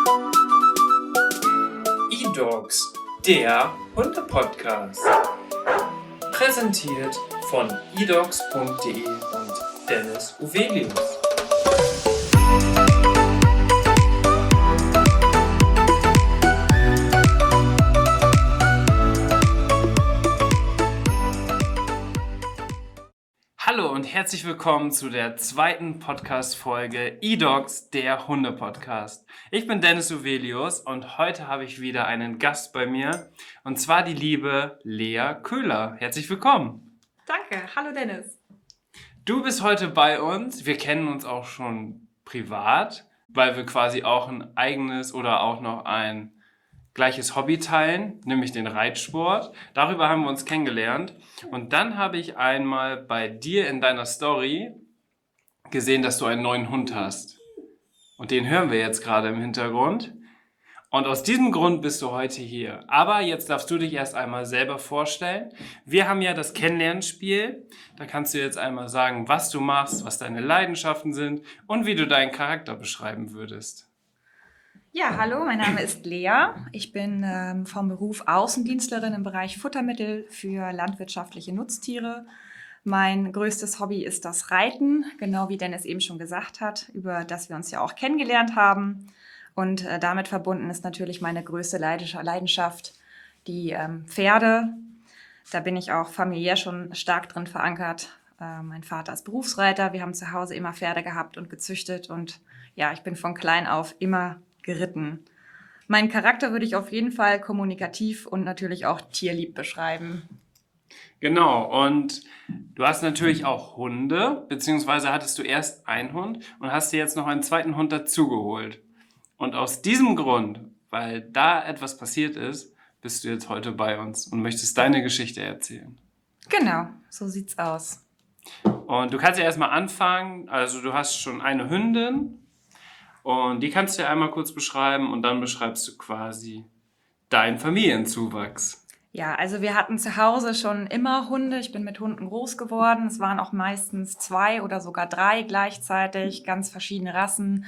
eDogs, der Hunde-Podcast. Präsentiert von edogs.de und Dennis Uvelius. Hallo und herzlich willkommen zu der zweiten Podcast-Folge eDogs, der Hunde-Podcast. Ich bin Dennis Uvelius und heute habe ich wieder einen Gast bei mir, und zwar die liebe Lea Köhler. Herzlich willkommen. Danke, hallo Dennis. Du bist heute bei uns. Wir kennen uns auch schon privat, weil wir quasi auch ein eigenes oder auch noch ein gleiches Hobby teilen, nämlich den Reitsport. Darüber haben wir uns kennengelernt. Und dann habe ich einmal bei dir in deiner Story gesehen, dass du einen neuen Hund hast. Und den hören wir jetzt gerade im Hintergrund. Und aus diesem Grund bist du heute hier. Aber jetzt darfst du dich erst einmal selber vorstellen. Wir haben ja das Kennenlernspiel. Da kannst du jetzt einmal sagen, was du machst, was deine Leidenschaften sind und wie du deinen Charakter beschreiben würdest. Ja, hallo, mein Name ist Lea. Ich bin vom Beruf Außendienstlerin im Bereich Futtermittel für landwirtschaftliche Nutztiere. Mein größtes Hobby ist das Reiten, genau wie Dennis eben schon gesagt hat, über das wir uns ja auch kennengelernt haben. Und damit verbunden ist natürlich meine größte Leidenschaft, die Pferde. Da bin ich auch familiär schon stark drin verankert. Mein Vater ist Berufsreiter, wir haben zu Hause immer Pferde gehabt und gezüchtet. Und ja, ich bin von klein auf immer geritten. Meinen Charakter würde ich auf jeden Fall kommunikativ und natürlich auch tierlieb beschreiben. Genau, und du hast natürlich auch Hunde, beziehungsweise hattest du erst einen Hund und hast dir jetzt noch einen zweiten Hund dazugeholt. Und aus diesem Grund, weil da etwas passiert ist, bist du jetzt heute bei uns und möchtest deine Geschichte erzählen. Genau, so sieht's aus. Und du kannst ja erstmal anfangen, also du hast schon eine Hündin und die kannst du ja einmal kurz beschreiben und dann beschreibst du quasi deinen Familienzuwachs. Ja, also wir hatten zu Hause schon immer Hunde. Ich bin mit Hunden groß geworden. Es waren auch meistens 2 oder sogar 3 gleichzeitig, ganz verschiedene Rassen,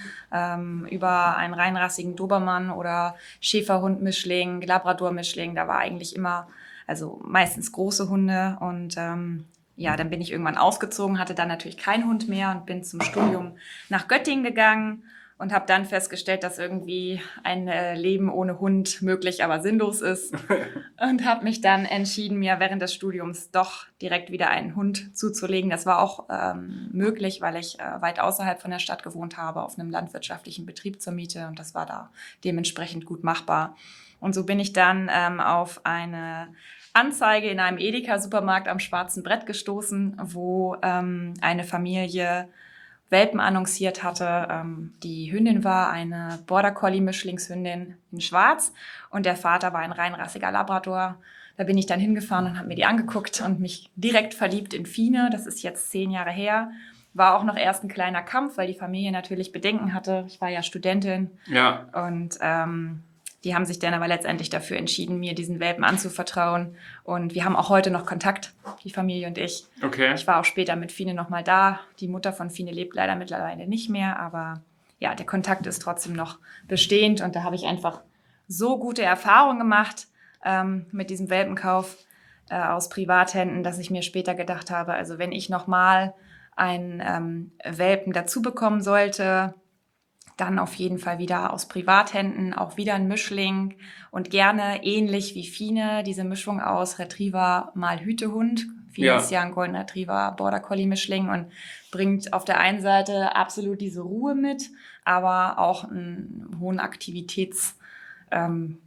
über einen reinrassigen Dobermann oder Schäferhund-Mischling, Labrador-Mischling. Da war eigentlich immer, also meistens große Hunde. Und ja, dann bin ich irgendwann ausgezogen, hatte dann natürlich keinen Hund mehr und bin zum Studium nach Göttingen gegangen. Und habe dann festgestellt, dass irgendwie ein Leben ohne Hund möglich, aber sinnlos ist. Und habe mich dann entschieden, mir während des Studiums doch direkt wieder einen Hund zuzulegen. Das war auch möglich, weil ich weit außerhalb von der Stadt gewohnt habe, auf einem landwirtschaftlichen Betrieb zur Miete. Und das war da dementsprechend gut machbar. Und so bin ich dann auf eine Anzeige in einem Edeka-Supermarkt am Schwarzen Brett gestoßen, wo eine Familie Welpen annonciert hatte. Die Hündin war eine Border Collie Mischlingshündin in Schwarz und der Vater war ein reinrassiger Labrador. Da bin ich dann hingefahren und habe mir die angeguckt und mich direkt verliebt in Fine. Das ist jetzt 10 Jahre her. War auch noch erst ein kleiner Kampf, weil die Familie natürlich Bedenken hatte. Ich war ja Studentin. Ja. Und die haben sich dann aber letztendlich dafür entschieden, mir diesen Welpen anzuvertrauen. Und wir haben auch heute noch Kontakt, die Familie und ich. Okay. Ich war auch später mit Fine nochmal da. Die Mutter von Fine lebt leider mittlerweile nicht mehr. Aber ja, der Kontakt ist trotzdem noch bestehend. Und da habe ich einfach so gute Erfahrungen gemacht mit diesem Welpenkauf aus Privathänden, dass ich mir später gedacht habe, also wenn ich nochmal einen Welpen dazu bekommen sollte, dann auf jeden Fall wieder aus Privathänden, auch wieder ein Mischling und gerne ähnlich wie Fine, diese Mischung aus Retriever mal Hütehund. Fine ist ja ein Golden Retriever Border Collie Mischling und bringt auf der einen Seite absolut diese Ruhe mit, aber auch einen hohen Aktivitätsmoment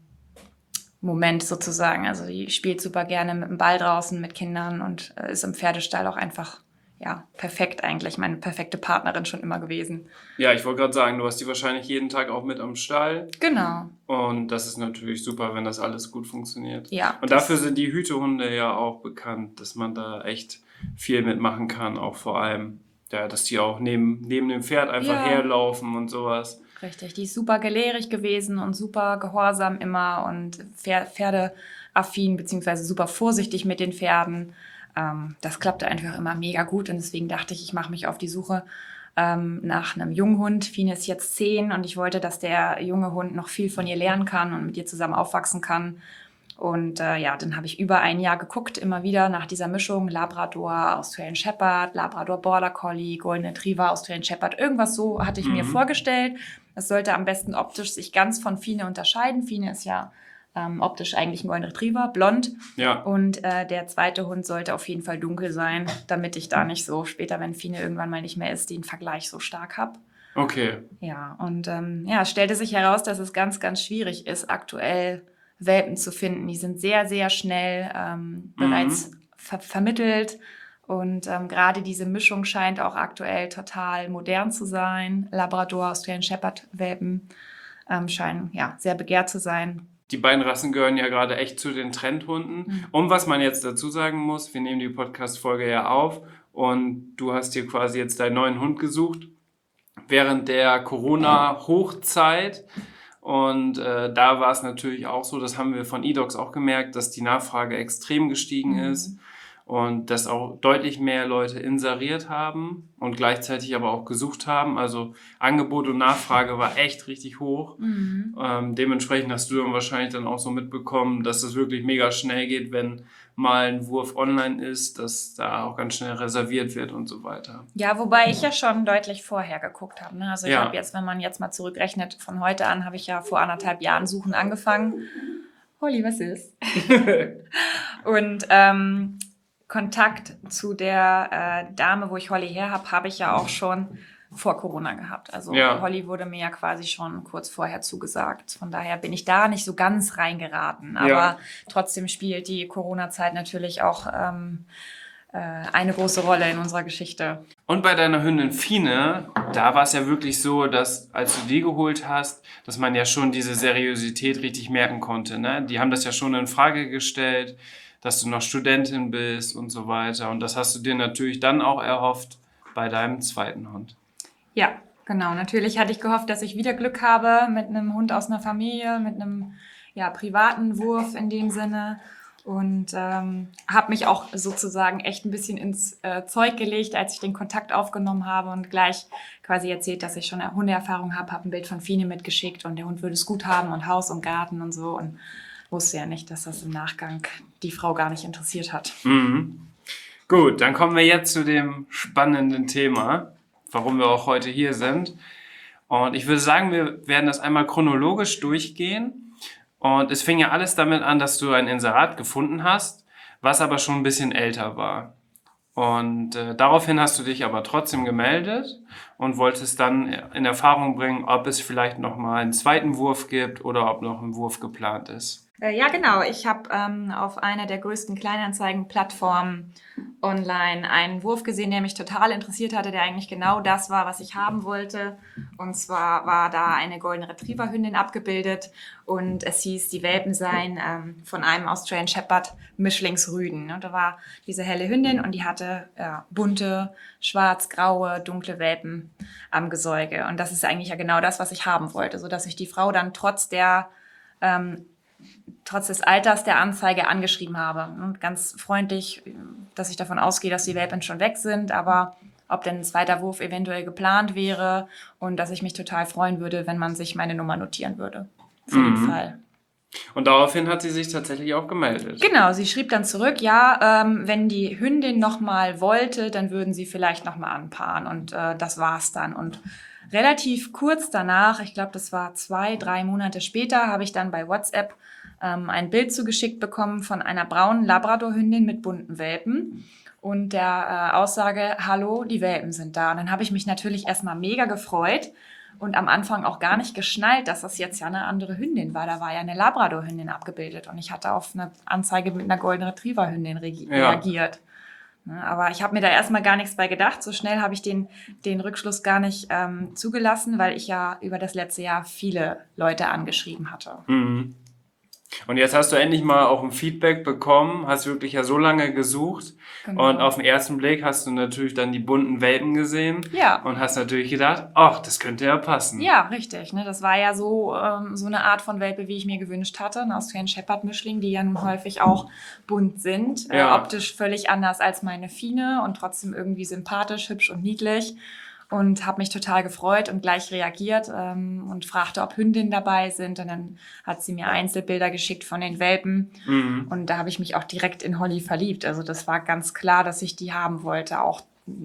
sozusagen. Also die spielt super gerne mit dem Ball draußen, mit Kindern und ist im Pferdestall auch einfach perfekt eigentlich, meine perfekte Partnerin schon immer gewesen. Ja, ich wollte gerade sagen, du hast die wahrscheinlich jeden Tag auch mit am Stall. Genau. Und das ist natürlich super, wenn das alles gut funktioniert. Ja. Und dafür sind die Hütehunde ja auch bekannt, dass man da echt viel mitmachen kann, auch vor allem, ja, dass die auch neben dem Pferd einfach herlaufen und sowas. Richtig, die ist super gelehrig gewesen und super gehorsam immer und pferdeaffin, beziehungsweise super vorsichtig mit den Pferden. Das klappte einfach immer mega gut und deswegen dachte ich, ich mache mich auf die Suche nach einem Junghund. Fine ist jetzt 10 und ich wollte, dass der junge Hund noch viel von ihr lernen kann und mit ihr zusammen aufwachsen kann. Und dann habe ich über ein Jahr geguckt, immer wieder nach dieser Mischung Labrador, Australian Shepherd, Labrador Border Collie, Golden Retriever, Australian Shepherd. Irgendwas so hatte ich mir vorgestellt. Es sollte am besten optisch sich ganz von Fine unterscheiden. Fine ist ja optisch eigentlich ein Golden Retriever, blond. Ja. Und der zweite Hund sollte auf jeden Fall dunkel sein, damit ich da nicht so später, wenn Fine irgendwann mal nicht mehr ist, den Vergleich so stark habe. Okay. Ja, und es stellte sich heraus, dass es ganz, ganz schwierig ist, aktuell Welpen zu finden. Die sind sehr, sehr schnell bereits vermittelt. Und gerade diese Mischung scheint auch aktuell total modern zu sein. Labrador, Australian Shepherd Welpen scheinen sehr begehrt zu sein. Die beiden Rassen gehören ja gerade echt zu den Trendhunden. Und was man jetzt dazu sagen muss, wir nehmen die Podcast-Folge ja auf und du hast dir quasi jetzt deinen neuen Hund gesucht während der Corona-Hochzeit. Und da war es natürlich auch so, das haben wir von eDogs auch gemerkt, dass die Nachfrage extrem gestiegen ist und dass auch deutlich mehr Leute inseriert haben und gleichzeitig aber auch gesucht haben. Also Angebot und Nachfrage war echt richtig hoch. Dementsprechend hast du dann wahrscheinlich dann auch so mitbekommen, dass es wirklich mega schnell geht, wenn mal ein Wurf online ist, dass da auch ganz schnell reserviert wird und so weiter. Ja, wobei ich ja schon deutlich vorher geguckt habe. Ne? Also ich habe jetzt, wenn man jetzt mal zurückrechnet, von heute an habe ich ja vor 1,5 Jahren Suchen angefangen. Holly, was ist? Und Kontakt zu der Dame, wo ich Holly her habe ich ja auch schon vor Corona gehabt. Also Holly wurde mir ja quasi schon kurz vorher zugesagt. Von daher bin ich da nicht so ganz reingeraten. Aber trotzdem spielt die Corona-Zeit natürlich auch eine große Rolle in unserer Geschichte. Und bei deiner Hündin Fine, da war es ja wirklich so, dass als du die geholt hast, dass man ja schon diese Seriosität richtig merken konnte. Ne? Die haben das ja schon in Frage gestellt, dass du noch Studentin bist und so weiter. Und das hast du dir natürlich dann auch erhofft bei deinem zweiten Hund. Ja, genau. Natürlich hatte ich gehofft, dass ich wieder Glück habe mit einem Hund aus einer Familie, mit einem privaten Wurf in dem Sinne. Und habe mich auch sozusagen echt ein bisschen ins Zeug gelegt, als ich den Kontakt aufgenommen habe und gleich quasi erzählt, dass ich schon eine Hundeerfahrung habe ein Bild von Fine mitgeschickt und der Hund würde es gut haben und Haus und Garten und so. Und wusste ja nicht, dass das im Nachgang die Frau gar nicht interessiert hat. Gut, dann kommen wir jetzt zu dem spannenden Thema, warum wir auch heute hier sind. Und ich würde sagen, wir werden das einmal chronologisch durchgehen. Und es fing ja alles damit an, dass du ein Inserat gefunden hast, was aber schon ein bisschen älter war. Und daraufhin hast du dich aber trotzdem gemeldet und wolltest dann in Erfahrung bringen, ob es vielleicht nochmal einen zweiten Wurf gibt oder ob noch ein Wurf geplant ist. Ja, genau. Ich habe auf einer der größten Kleinanzeigen-Plattformen online einen Wurf gesehen, der mich total interessiert hatte, der eigentlich genau das war, was ich haben wollte. Und zwar war da eine Golden Retriever-Hündin abgebildet und es hieß, die Welpen seien von einem Australian Shepherd Mischlingsrüden. Und da war diese helle Hündin und die hatte bunte, schwarz-graue, dunkle Welpen am Gesäuge. Und das ist eigentlich ja genau das, was ich haben wollte, sodass ich die Frau dann trotz des Alters der Anzeige angeschrieben habe. Und ganz freundlich, dass ich davon ausgehe, dass die Welpen schon weg sind, aber ob denn ein zweiter Wurf eventuell geplant wäre und dass ich mich total freuen würde, wenn man sich meine Nummer notieren würde. Für den Fall. Und daraufhin hat sie sich tatsächlich auch gemeldet. Genau, sie schrieb dann zurück, wenn die Hündin nochmal wollte, dann würden sie vielleicht nochmal anpaaren. Und das war's dann. Und relativ kurz danach, ich glaube, das war 2-3 Monate später, habe ich dann bei WhatsApp ein Bild zugeschickt bekommen von einer braunen Labrador-Hündin mit bunten Welpen und der Aussage, hallo, die Welpen sind da. Und dann habe ich mich natürlich erstmal mega gefreut und am Anfang auch gar nicht geschnallt, dass das jetzt ja eine andere Hündin war. Da war ja eine Labrador-Hündin abgebildet und ich hatte auf eine Anzeige mit einer Golden Retriever-Hündin reagiert. Aber ich habe mir da erstmal gar nichts bei gedacht. So schnell habe ich den Rückschluss gar nicht zugelassen, weil ich ja über das letzte Jahr viele Leute angeschrieben hatte. Und jetzt hast du endlich mal auch ein Feedback bekommen, hast wirklich ja so lange gesucht. Genau. Und auf den ersten Blick hast du natürlich dann die bunten Welpen gesehen. Ja. Und hast natürlich gedacht, ach, das könnte ja passen. Ja, richtig. Ne? Das war ja so eine Art von Welpe, wie ich mir gewünscht hatte. Ein Australian Shepherd Mischling, die ja nun häufig auch bunt sind. Optisch völlig anders als meine Fine und trotzdem irgendwie sympathisch, hübsch und niedlich. und habe mich total gefreut und gleich reagiert und fragte, ob Hündinnen dabei sind. Und dann hat sie mir Einzelbilder geschickt von den Welpen. Und da habe ich mich auch direkt in Holly verliebt. Also das war ganz klar, dass ich die haben wollte, auch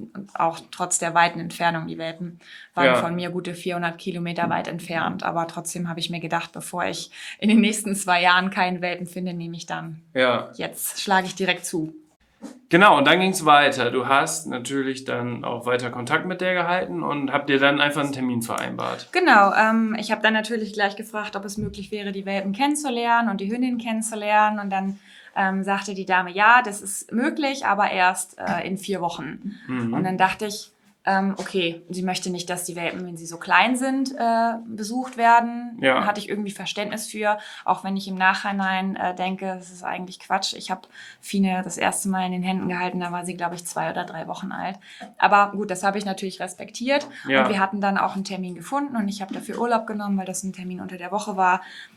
trotz der weiten Entfernung. Die Welpen waren von mir gute 400 Kilometer weit entfernt. Aber trotzdem habe ich mir gedacht, bevor ich in den nächsten 2 Jahren keinen Welpen finde, nehme ich dann. Jetzt schlage ich direkt zu. Genau, und dann ging es weiter. Du hast natürlich dann auch weiter Kontakt mit der gehalten und habt ihr dann einfach einen Termin vereinbart. Genau, ich habe dann natürlich gleich gefragt, ob es möglich wäre, die Welpen kennenzulernen und die Hündin kennenzulernen. Und dann sagte die Dame, ja, das ist möglich, aber erst in 4 Wochen. Und dann dachte ich, okay, sie möchte nicht, dass die Welpen, wenn sie so klein sind, besucht werden. Da hatte ich irgendwie Verständnis für, auch wenn ich im Nachhinein denke, das ist eigentlich Quatsch. Ich habe Fine das erste Mal in den Händen gehalten, da war sie, glaube ich, 2 oder 3 Wochen alt. Aber gut, das habe ich natürlich respektiert. Und wir hatten dann auch einen Termin gefunden und ich habe dafür Urlaub genommen, weil das ein Termin unter der Woche war.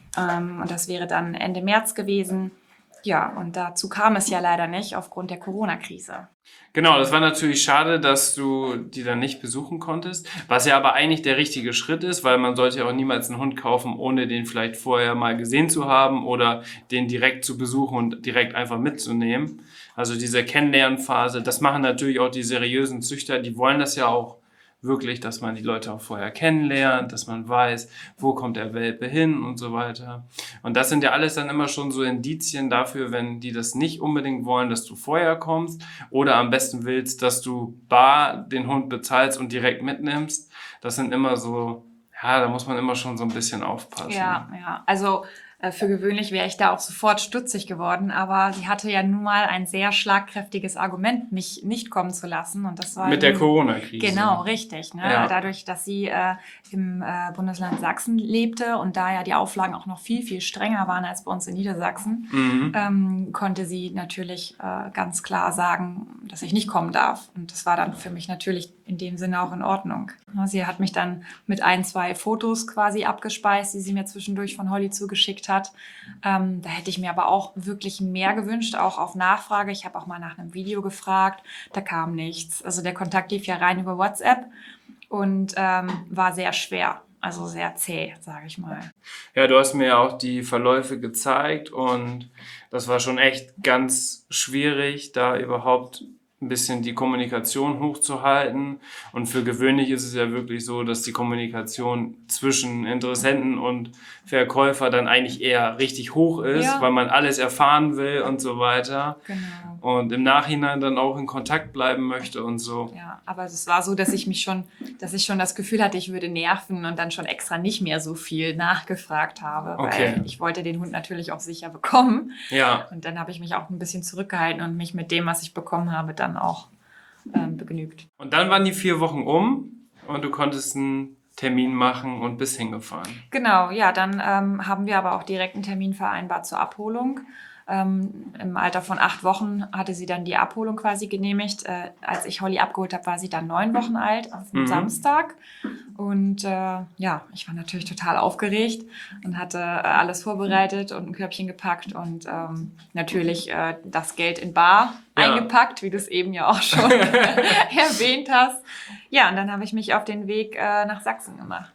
Und das wäre dann Ende März gewesen. Ja, und dazu kam es ja leider nicht aufgrund der Corona-Krise. Genau, das war natürlich schade, dass du die dann nicht besuchen konntest, was ja aber eigentlich der richtige Schritt ist, weil man sollte ja auch niemals einen Hund kaufen, ohne den vielleicht vorher mal gesehen zu haben oder den direkt zu besuchen und direkt einfach mitzunehmen. Also diese Kennenlernphase, das machen natürlich auch die seriösen Züchter, die wollen das ja auch wirklich, dass man die Leute auch vorher kennenlernt, dass man weiß, wo kommt der Welpe hin und so weiter. Und das sind ja alles dann immer schon so Indizien dafür, wenn die das nicht unbedingt wollen, dass du vorher kommst oder am besten willst, dass du bar den Hund bezahlst und direkt mitnimmst. Das sind immer so, ja, da muss man immer schon so ein bisschen aufpassen. Ja, also für gewöhnlich wäre ich da auch sofort stutzig geworden, aber sie hatte ja nun mal ein sehr schlagkräftiges Argument, mich nicht kommen zu lassen. Und das war mit der Corona-Krise. Genau, richtig. Ne? Ja. Dadurch, dass sie im Bundesland Sachsen lebte und da ja die Auflagen auch noch viel, viel strenger waren als bei uns in Niedersachsen, konnte sie natürlich ganz klar sagen, dass ich nicht kommen darf. Und das war dann für mich natürlich in dem Sinne auch in Ordnung. Sie hat mich dann mit 1, 2 Fotos quasi abgespeist, die sie mir zwischendurch von Holly zugeschickt hat. Da hätte ich mir aber auch wirklich mehr gewünscht, auch auf Nachfrage. Ich habe auch mal nach einem Video gefragt, da kam nichts. Also der Kontakt lief ja rein über WhatsApp und war sehr schwer, also sehr zäh, sage ich mal. Ja, du hast mir ja auch die Verläufe gezeigt und das war schon echt ganz schwierig, da überhaupt ein bisschen die Kommunikation hochzuhalten. Und für gewöhnlich ist es ja wirklich so, dass die Kommunikation zwischen Interessenten und Verkäufer dann eigentlich eher richtig hoch ist, weil man alles erfahren will und so weiter. Genau. Und im Nachhinein dann auch in Kontakt bleiben möchte und so. Ja, aber es war so, dass ich schon das Gefühl hatte, ich würde nerven und dann schon extra nicht mehr so viel nachgefragt habe, weil ich wollte den Hund natürlich auch sicher bekommen. Ja. Und dann habe ich mich auch ein bisschen zurückgehalten und mich mit dem, was ich bekommen habe, dann auch begnügt. Und dann waren die 4 Wochen um und du konntest einen Termin machen und bist hingefahren. Genau, ja, dann haben wir aber auch direkt einen Termin vereinbart zur Abholung. Im Alter von 8 Wochen hatte sie dann die Abholung quasi genehmigt. Als ich Holly abgeholt habe, war sie dann 9 Wochen alt, auf einem Samstag. Und ich war natürlich total aufgeregt und hatte alles vorbereitet und ein Körbchen gepackt und natürlich das Geld in bar eingepackt, wie du es eben ja auch schon erwähnt hast. Ja, und dann habe ich mich auf den Weg nach Sachsen gemacht.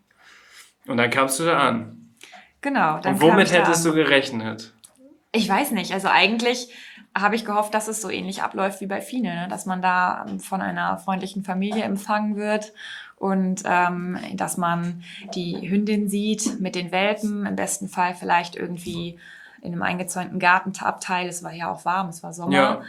Und dann kamst du da an. Genau. Und womit hättest du gerechnet? Ich weiß nicht. Also eigentlich habe ich gehofft, dass es so ähnlich abläuft wie bei Fine, ne? Dass man da von einer freundlichen Familie empfangen wird und dass man die Hündin sieht mit den Welpen, im besten Fall vielleicht irgendwie in einem eingezäunten Gartenabteil. Es war ja auch warm, es war Sommer.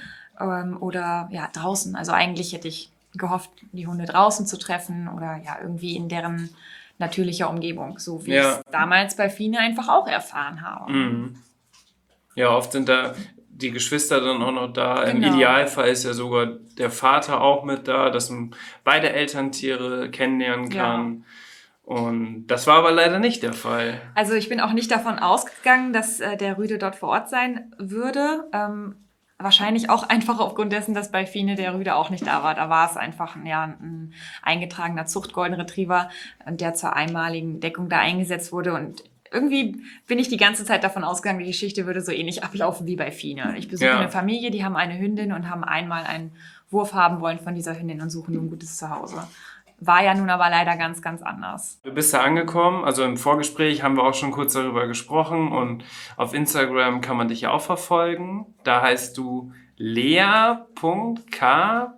Oder draußen. Also eigentlich hätte ich gehofft, die Hunde draußen zu treffen oder irgendwie in deren natürlicher Umgebung, so wie ich es damals bei Fine einfach auch erfahren habe. Mhm. Ja, oft sind da die Geschwister dann auch noch da. Genau. Im Idealfall ist ja sogar der Vater auch mit da, dass man beide Elterntiere kennenlernen kann. Ja. Und das war aber leider nicht der Fall. Also ich bin auch nicht davon ausgegangen, dass der Rüde dort vor Ort sein würde. Wahrscheinlich auch einfach aufgrund dessen, dass bei Fine der Rüde auch nicht da war. Da war es einfach ein eingetragener Zucht-Golden Retriever, der zur einmaligen Deckung da eingesetzt wurde. Und irgendwie bin ich die ganze Zeit davon ausgegangen, die Geschichte würde so ähnlich ablaufen wie bei Fine. Ich besuche eine Familie, die haben eine Hündin und haben einmal einen Wurf haben wollen von dieser Hündin und suchen nun ein gutes Zuhause. war ja nun aber leider ganz, ganz anders. Du bist da angekommen, also im Vorgespräch haben wir auch schon kurz darüber gesprochen und auf Instagram kann man dich ja auch verfolgen. Da heißt du lea.k.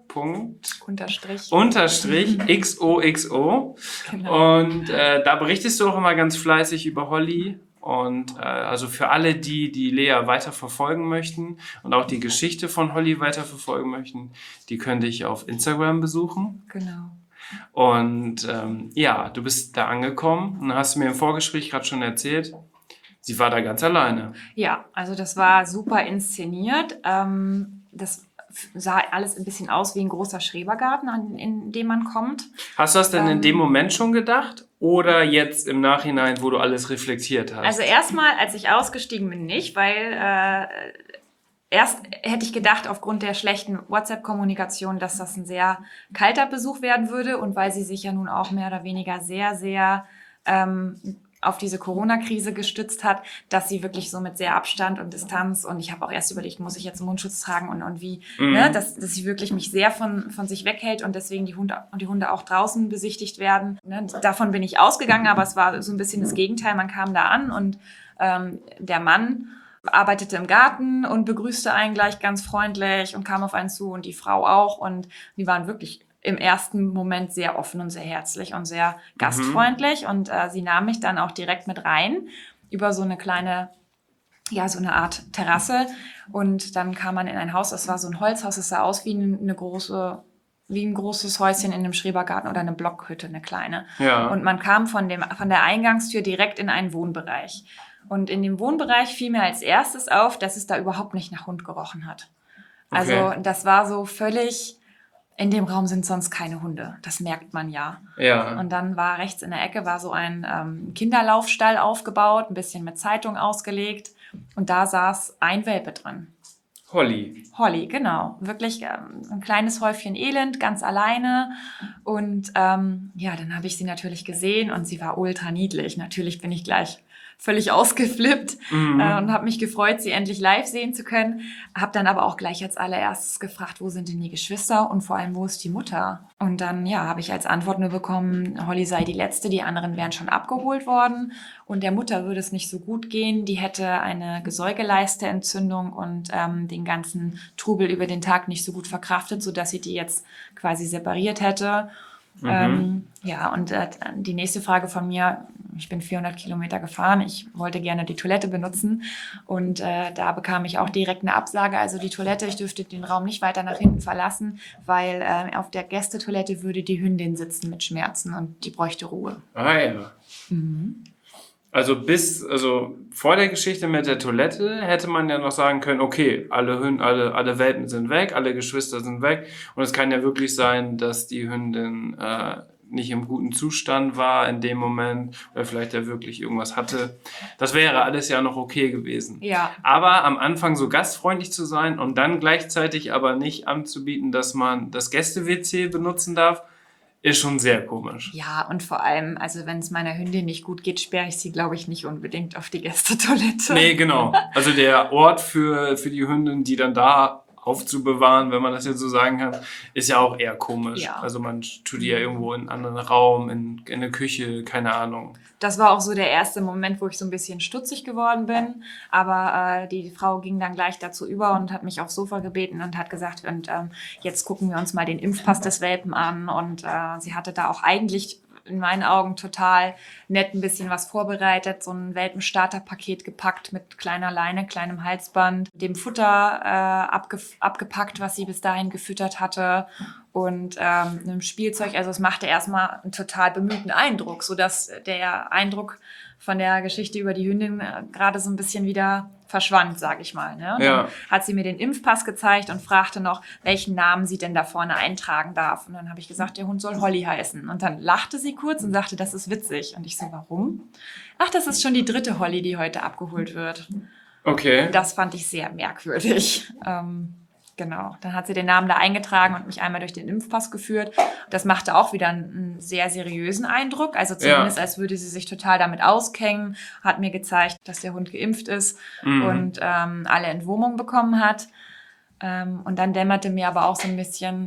Unterstrich XOXO. Genau. Und da berichtest du auch immer ganz fleißig über Holly. Und also für alle, die Lea weiter verfolgen möchten und auch die Geschichte von Holly weiter verfolgen möchten, die können dich auf Instagram besuchen. Genau. Und ja, du bist da angekommen und hast du mir im Vorgespräch gerade schon erzählt, sie war da ganz alleine. Ja, also das war super inszeniert. Das sah alles ein bisschen aus wie ein großer Schrebergarten, in den man kommt. Hast du das denn in dem Moment schon gedacht oder jetzt im Nachhinein, wo du alles reflektiert hast? Also erstmal, als ich ausgestiegen bin, nicht, weil erst hätte ich gedacht, aufgrund der schlechten WhatsApp-Kommunikation, dass das ein sehr kalter Besuch werden würde und weil sie sich ja nun auch mehr oder weniger sehr, sehr auf diese Corona-Krise gestützt hat, dass sie wirklich so mit sehr Abstand und Distanz und ich habe auch erst überlegt, muss ich jetzt einen Mundschutz tragen und wie, ne, dass sie wirklich mich sehr von sich weghält und deswegen die Hunde auch draußen besichtigt werden. Ne? Davon bin ich ausgegangen, aber es war so ein bisschen das Gegenteil. Man kam da an und der Mann arbeitete im Garten und begrüßte einen gleich ganz freundlich und kam auf einen zu und die Frau auch und die waren wirklich im ersten Moment sehr offen und sehr herzlich und sehr gastfreundlich und sie nahm mich dann auch direkt mit rein über so eine kleine, ja, so eine Art Terrasse und dann kam man in ein Haus, das war so ein Holzhaus, es sah aus wie ein großes Häuschen in einem Schrebergarten oder eine Blockhütte, eine kleine. Ja. Und man kam von der Eingangstür direkt in einen Wohnbereich. Und in dem Wohnbereich fiel mir als erstes auf, dass es da überhaupt nicht nach Hund gerochen hat. Also Okay. das war so völlig, in dem Raum sind sonst keine Hunde. Das merkt man ja. Ja. Und dann war rechts in der Ecke war so ein Kinderlaufstall aufgebaut, ein bisschen mit Zeitung ausgelegt. Und da saß ein Welpe drin. Holly. Holly, genau. Wirklich ein kleines Häufchen Elend, ganz alleine. Und ja, dann habe ich sie natürlich gesehen und sie war ultra niedlich. Natürlich bin ich gleich völlig ausgeflippt und habe mich gefreut, sie endlich live sehen zu können. Habe dann aber auch gleich als allererstes gefragt, wo sind denn die Geschwister und vor allem, wo ist die Mutter? Und dann, ja, habe ich als Antwort nur bekommen, Holly sei die Letzte, die anderen wären schon abgeholt worden und der Mutter würde es nicht so gut gehen. Die hätte eine Gesäugeleistenentzündung und den ganzen Trubel über den Tag nicht so gut verkraftet, sodass sie die jetzt quasi separiert hätte. Ja, und die nächste Frage von mir, ich bin 400 Kilometer gefahren, ich wollte gerne die Toilette benutzen und da bekam ich auch direkt eine Absage, also die Toilette, ich dürfte den Raum nicht weiter nach hinten verlassen, weil auf der Gästetoilette würde die Hündin sitzen mit Schmerzen und die bräuchte Ruhe. Ah ja. Also vor der Geschichte mit der Toilette hätte man ja noch sagen können, okay, alle Welpen sind weg, alle Geschwister sind weg und es kann ja wirklich sein, dass die Hündin nicht im guten Zustand war in dem Moment oder vielleicht ja wirklich irgendwas hatte. Das wäre alles ja noch okay gewesen. Ja. Aber am Anfang so gastfreundlich zu sein und dann gleichzeitig aber nicht anzubieten, dass man das Gäste-WC benutzen darf, ist schon sehr komisch. Ja, und vor allem, also wenn es meiner Hündin nicht gut geht, sperre ich sie, glaube ich, nicht unbedingt auf die Gästetoilette. Nee, genau. Also der Ort für die Hündin, die dann da aufzubewahren, wenn man das jetzt so sagen kann, ist ja auch eher komisch. Ja. Also man tut die ja irgendwo in einen anderen Raum, in eine Küche, keine Ahnung. Das war auch so der erste Moment, wo ich so ein bisschen stutzig geworden bin. Aber die Frau ging dann gleich dazu über und hat mich aufs Sofa gebeten und hat gesagt, und jetzt gucken wir uns mal den Impfpass des Welpen an. Und sie hatte da auch eigentlich in meinen Augen total nett ein bisschen was vorbereitet, so ein Welpenstarterpaket gepackt mit kleiner Leine, kleinem Halsband, dem Futter abgepackt, was sie bis dahin gefüttert hatte und einem Spielzeug. Also es machte erstmal einen total bemühten Eindruck, sodass der Eindruck von der Geschichte über die Hündin gerade so ein bisschen wieder verschwand, sage ich mal. Ne? Und Ja. dann hat sie mir den Impfpass gezeigt und fragte noch, welchen Namen sie denn da vorne eintragen darf. Und dann habe ich gesagt, der Hund soll Holly heißen. Und dann lachte sie kurz und sagte, das ist witzig. Und ich so, warum? Ach, das ist schon die 3. Holly, die heute abgeholt wird. Okay. Das fand ich sehr merkwürdig. Genau, dann hat sie den Namen da eingetragen und mich einmal durch den Impfpass geführt. Das machte auch wieder einen sehr seriösen Eindruck. Also zumindest, als würde sie sich total damit auskennen, hat mir gezeigt, dass der Hund geimpft ist und alle Entwurmung bekommen hat. Und dann dämmerte mir aber auch so ein bisschen,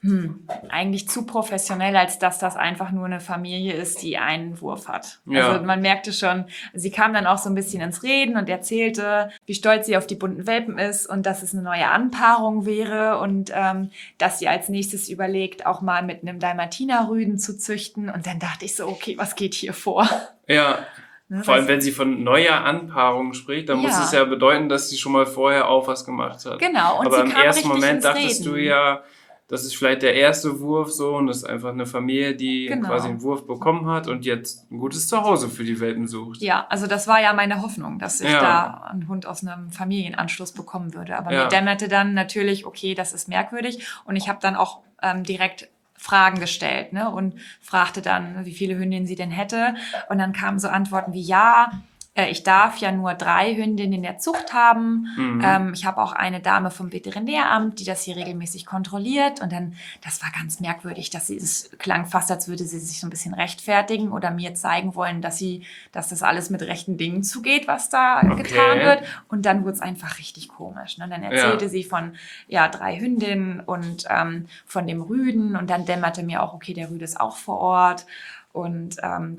Eigentlich zu professionell, als dass das einfach nur eine Familie ist, die einen Wurf hat. Ja. Also man merkte schon, sie kam dann auch so ein bisschen ins Reden und erzählte, wie stolz sie auf die bunten Welpen ist und dass es eine neue Anpaarung wäre und dass sie als nächstes überlegt, auch mal mit einem Dalmatinerrüden zu züchten. Und dann dachte ich so, okay, was geht hier vor? Ja. Ne, Vor allem, wenn sie von neuer Anpaarung spricht, dann muss es ja bedeuten, dass sie schon mal vorher auch was gemacht hat. Genau. Und aber sie im kam ersten richtig Moment ins dachtest Reden. du ja, das ist vielleicht der erste Wurf so und das ist einfach eine Familie, die quasi einen Wurf bekommen hat und jetzt ein gutes Zuhause für die Welpen sucht. Ja, also das war ja meine Hoffnung, dass ich da einen Hund aus einem Familienanschluss bekommen würde. Aber mir dämmerte dann natürlich, okay, das ist merkwürdig. Und ich habe dann auch direkt Fragen gestellt, ne, und fragte dann, wie viele Hündinnen sie denn hätte. Und dann kamen so Antworten wie, ja, ich darf ja nur 3 Hündinnen in der Zucht haben. Ich habe auch eine Dame vom Veterinäramt, die das hier regelmäßig kontrolliert. Und dann, das war ganz merkwürdig, es klang fast, als würde sie sich so ein bisschen rechtfertigen oder mir zeigen wollen, dass das alles mit rechten Dingen zugeht, was da getan wird. Und dann wurde es einfach richtig komisch. Ne? Und dann erzählte sie von 3 Hündinnen und von dem Rüden. Und dann dämmerte mir auch, okay, der Rüde ist auch vor Ort. Und dann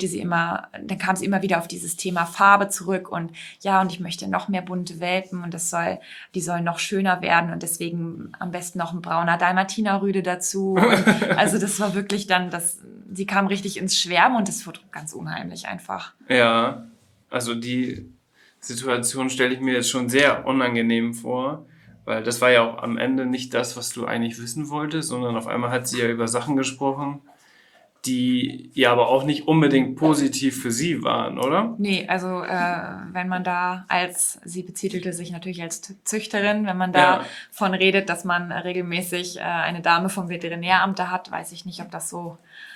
dann kam sie immer wieder auf dieses Thema Farbe zurück und ich möchte noch mehr bunte Welpen und die sollen noch schöner werden und deswegen am besten noch ein brauner Dalmatinerrüde dazu. Und also das war wirklich sie kam richtig ins Schwärmen und das wurde ganz unheimlich einfach. Ja, also die Situation stelle ich mir jetzt schon sehr unangenehm vor, weil das war ja auch am Ende nicht das, was du eigentlich wissen wolltest, sondern auf einmal hat sie ja über Sachen gesprochen, die ja aber auch nicht unbedingt positiv für sie waren, oder? Nee, also wenn man da sie betitelte sich natürlich als Züchterin, wenn man da von redet, dass man regelmäßig eine Dame vom Veterinäramt da hat, weiß ich nicht, ob das so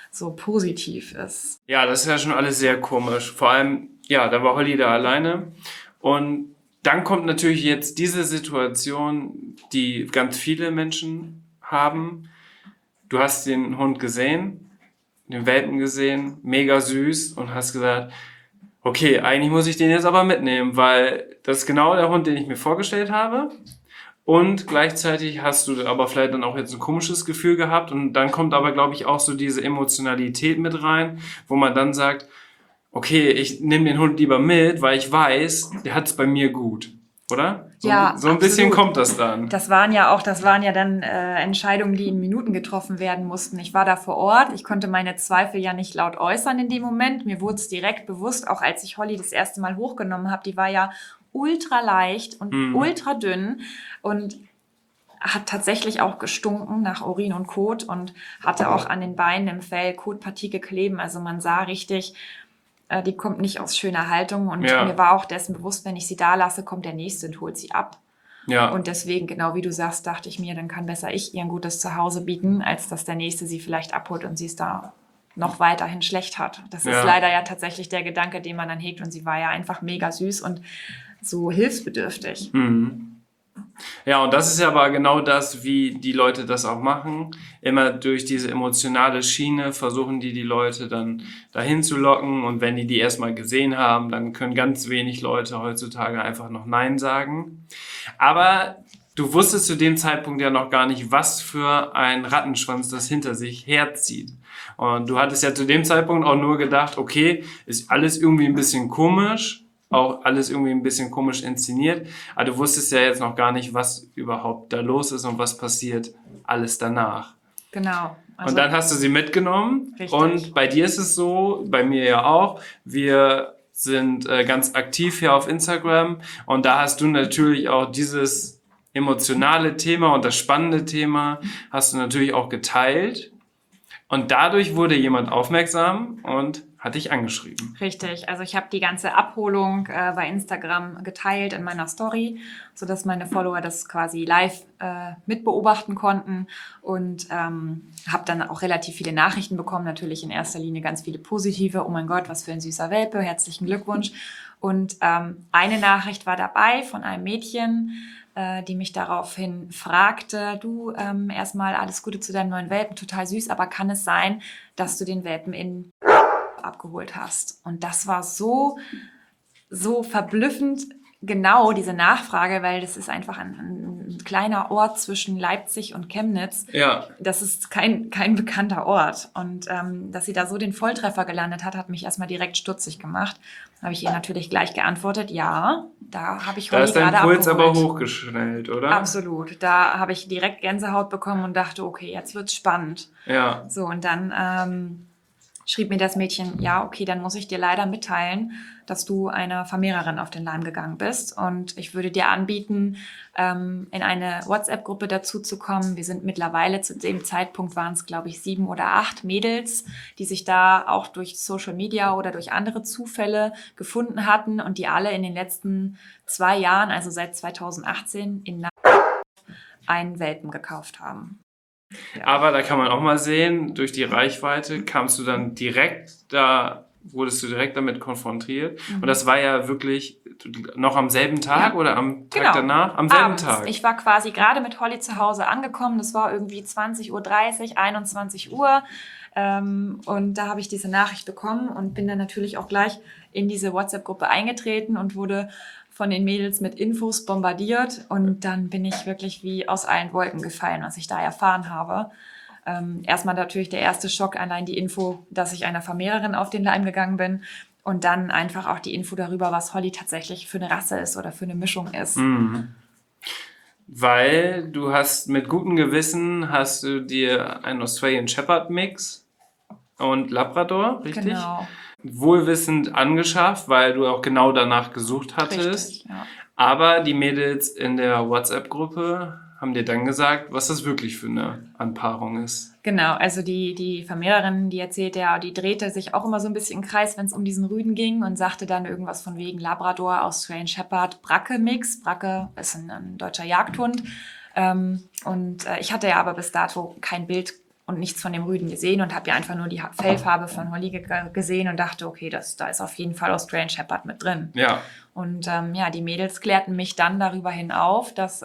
positiv ist. Ja, das ist ja schon alles sehr komisch. Vor allem, da war Holly da alleine und dann kommt natürlich jetzt diese Situation, die ganz viele Menschen haben. Du hast den Hund gesehen, den Welpen gesehen, mega süß und hast gesagt, okay, eigentlich muss ich den jetzt aber mitnehmen, weil das ist genau der Hund, den ich mir vorgestellt habe. Und gleichzeitig hast du aber vielleicht dann auch jetzt ein komisches Gefühl gehabt und dann kommt aber, glaube ich, auch so diese Emotionalität mit rein, wo man dann sagt, okay, ich nehme den Hund lieber mit, weil ich weiß, der hat es bei mir gut. Oder? So ein bisschen kommt das dann. Das waren ja dann Entscheidungen, die in Minuten getroffen werden mussten. Ich war da vor Ort. Ich konnte meine Zweifel ja nicht laut äußern in dem Moment. Mir wurde es direkt bewusst, auch als ich Holly das erste Mal hochgenommen habe. Die war ja ultra leicht und ultra dünn und hat tatsächlich auch gestunken nach Urin und Kot und hatte auch an den Beinen im Fell Kotpartikel kleben. Also man sah richtig, die kommt nicht aus schöner Haltung und mir war auch dessen bewusst, wenn ich sie da lasse, kommt der Nächste und holt sie ab. Ja. Und deswegen, genau wie du sagst, dachte ich mir, dann kann besser ich ihr ein gutes Zuhause bieten, als dass der Nächste sie vielleicht abholt und sie es da noch weiterhin schlecht hat. Das ist leider ja tatsächlich der Gedanke, den man dann hegt und sie war ja einfach mega süß und so hilfsbedürftig. Mhm. Ja, und das ist ja aber genau das, wie die Leute das auch machen. Immer durch diese emotionale Schiene versuchen die Leute dann dahin zu locken. Und wenn die erstmal gesehen haben, dann können ganz wenig Leute heutzutage einfach noch Nein sagen. Aber du wusstest zu dem Zeitpunkt ja noch gar nicht, was für ein Rattenschwanz das hinter sich herzieht. Und du hattest ja zu dem Zeitpunkt auch nur gedacht, okay, ist alles irgendwie ein bisschen komisch. Auch alles irgendwie ein bisschen komisch inszeniert. Aber du wusstest ja jetzt noch gar nicht, was überhaupt da los ist und was passiert alles danach. Genau. Also, und dann hast du sie mitgenommen. Richtig. Und bei dir ist es so, bei mir ja auch, wir sind ganz aktiv hier auf Instagram und da hast du natürlich auch dieses emotionale Thema und das spannende Thema hast du natürlich auch geteilt. Und dadurch wurde jemand aufmerksam und hat dich angeschrieben. Richtig, also ich habe die ganze Abholung bei Instagram geteilt in meiner Story, sodass meine Follower das quasi live mitbeobachten konnten und habe dann auch relativ viele Nachrichten bekommen, natürlich in erster Linie ganz viele positive, oh mein Gott, was für ein süßer Welpe, herzlichen Glückwunsch. Und eine Nachricht war dabei von einem Mädchen, die mich daraufhin fragte, du, erstmal alles Gute zu deinem neuen Welpen, total süß, aber kann es sein, dass du den Welpen in abgeholt hast? Und das war so verblüffend genau, diese Nachfrage, weil das ist einfach ein ein kleiner Ort zwischen Leipzig und Chemnitz. Ja. Das ist kein bekannter Ort. Und dass sie da so den Volltreffer gelandet hat mich erstmal direkt stutzig gemacht. Da habe ich ihr natürlich gleich geantwortet, ja, da habe ich Da Holly ist dein gerade Puls aber abgeholt. hochgeschnellt, oder? Absolut. Da habe ich direkt Gänsehaut bekommen und dachte, okay, jetzt wird's spannend. Ja. So, und dann schrieb mir das Mädchen, ja, okay, dann muss ich dir leider mitteilen, dass du einer Vermehrerin auf den Leim gegangen bist. Und ich würde dir anbieten, in eine WhatsApp-Gruppe dazu zu kommen. Wir sind mittlerweile, zu dem Zeitpunkt waren es, glaube ich, 7 oder 8 Mädels, die sich da auch durch Social Media oder durch andere Zufälle gefunden hatten und die alle in den letzten 2 Jahren, also seit 2018, in einen Welpen gekauft haben. Ja. Aber da kann man auch mal sehen, durch die Reichweite kamst du dann wurdest du direkt damit konfrontiert. Und das war ja wirklich noch am selben Tag oder am Tag danach? Am selben Abends. Tag. Ich war quasi gerade mit Holly zu Hause angekommen. Das war irgendwie 20:30 Uhr, 21 Uhr. Und da habe ich diese Nachricht bekommen und bin dann natürlich auch gleich in diese WhatsApp-Gruppe eingetreten und wurde von den Mädels mit Infos bombardiert. Und dann bin ich wirklich wie aus allen Wolken gefallen, was ich da erfahren habe. Erstmal natürlich der erste Schock, allein die Info, dass ich einer Vermehrerin auf den Leim gegangen bin. Und dann einfach auch die Info darüber, was Holly tatsächlich für eine Rasse ist oder für eine Mischung ist. Mhm. Weil du hast mit gutem Gewissen hast du dir einen Australian Shepherd Mix und Labrador, richtig? Genau. Wohlwissend angeschafft, weil du auch genau danach gesucht hattest. Richtig, ja. Aber die Mädels in der WhatsApp-Gruppe haben dir dann gesagt, was das wirklich für eine Anpaarung ist. Genau, also die Vermehrerin, die erzählt ja, die drehte sich auch immer so ein bisschen im Kreis, wenn es um diesen Rüden ging und sagte dann irgendwas von wegen Labrador, Australian Shepherd, Bracke-Mix. Bracke ist ein deutscher Jagdhund. Ich hatte ja aber bis dato kein Bild und nichts von dem Rüden gesehen und habe ja einfach nur die Fellfarbe von Holly gesehen und dachte, okay, da ist auf jeden Fall Australian Shepherd mit drin. Ja. Und die Mädels klärten mich dann darüber hin auf, dass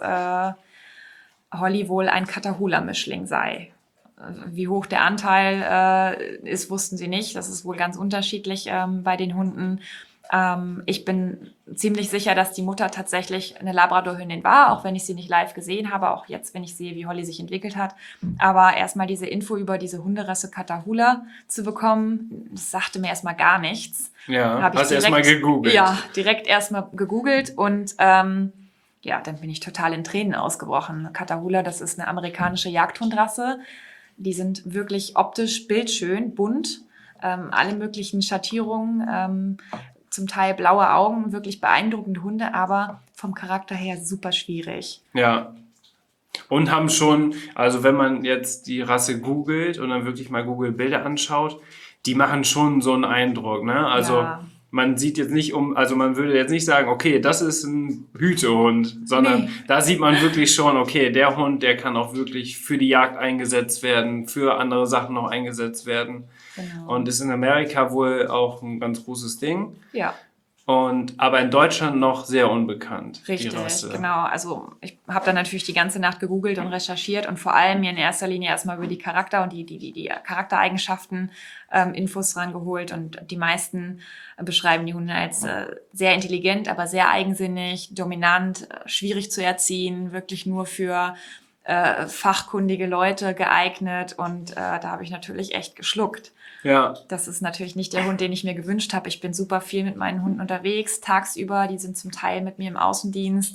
Holly wohl ein Catahoula-Mischling sei. Wie hoch der Anteil ist, wussten sie nicht. Das ist wohl ganz unterschiedlich bei den Hunden. Ich bin ziemlich sicher, dass die Mutter tatsächlich eine Labrador-Hündin war, auch wenn ich sie nicht live gesehen habe, auch jetzt, wenn ich sehe, wie Holly sich entwickelt hat. Aber erstmal diese Info über diese Hunderasse Catahoula zu bekommen, das sagte mir erstmal gar nichts. Ja, hast du erstmal gegoogelt. Ja, direkt erstmal gegoogelt und dann bin ich total in Tränen ausgebrochen. Catahoula, das ist eine amerikanische Jagdhundrasse. Die sind wirklich optisch bildschön, bunt, alle möglichen Schattierungen, zum Teil blaue Augen, wirklich beeindruckende Hunde, aber vom Charakter her super schwierig. Ja. Und haben schon, also wenn man jetzt die Rasse googelt und dann wirklich mal Google-Bilder anschaut, die machen schon so einen Eindruck, ne? Also man sieht jetzt nicht man würde jetzt nicht sagen, okay, das ist ein Hütehund, sondern da sieht man wirklich schon, okay, der Hund, der kann auch wirklich für die Jagd eingesetzt werden, für andere Sachen noch eingesetzt werden. Genau. Und ist in Amerika wohl auch ein ganz großes Ding. Ja. Aber in Deutschland noch sehr unbekannt. Richtig, die Rasse. Genau. Also ich habe dann natürlich die ganze Nacht gegoogelt und recherchiert und vor allem mir in erster Linie erstmal über die Charakter und die Charaktereigenschaften Infos rangeholt. Und die meisten beschreiben die Hunde als sehr intelligent, aber sehr eigensinnig, dominant, schwierig zu erziehen, wirklich nur für fachkundige Leute geeignet. Und da habe ich natürlich echt geschluckt. Ja. Das ist natürlich nicht der Hund, den ich mir gewünscht habe. Ich bin super viel mit meinen Hunden unterwegs, tagsüber. Die sind zum Teil mit mir im Außendienst.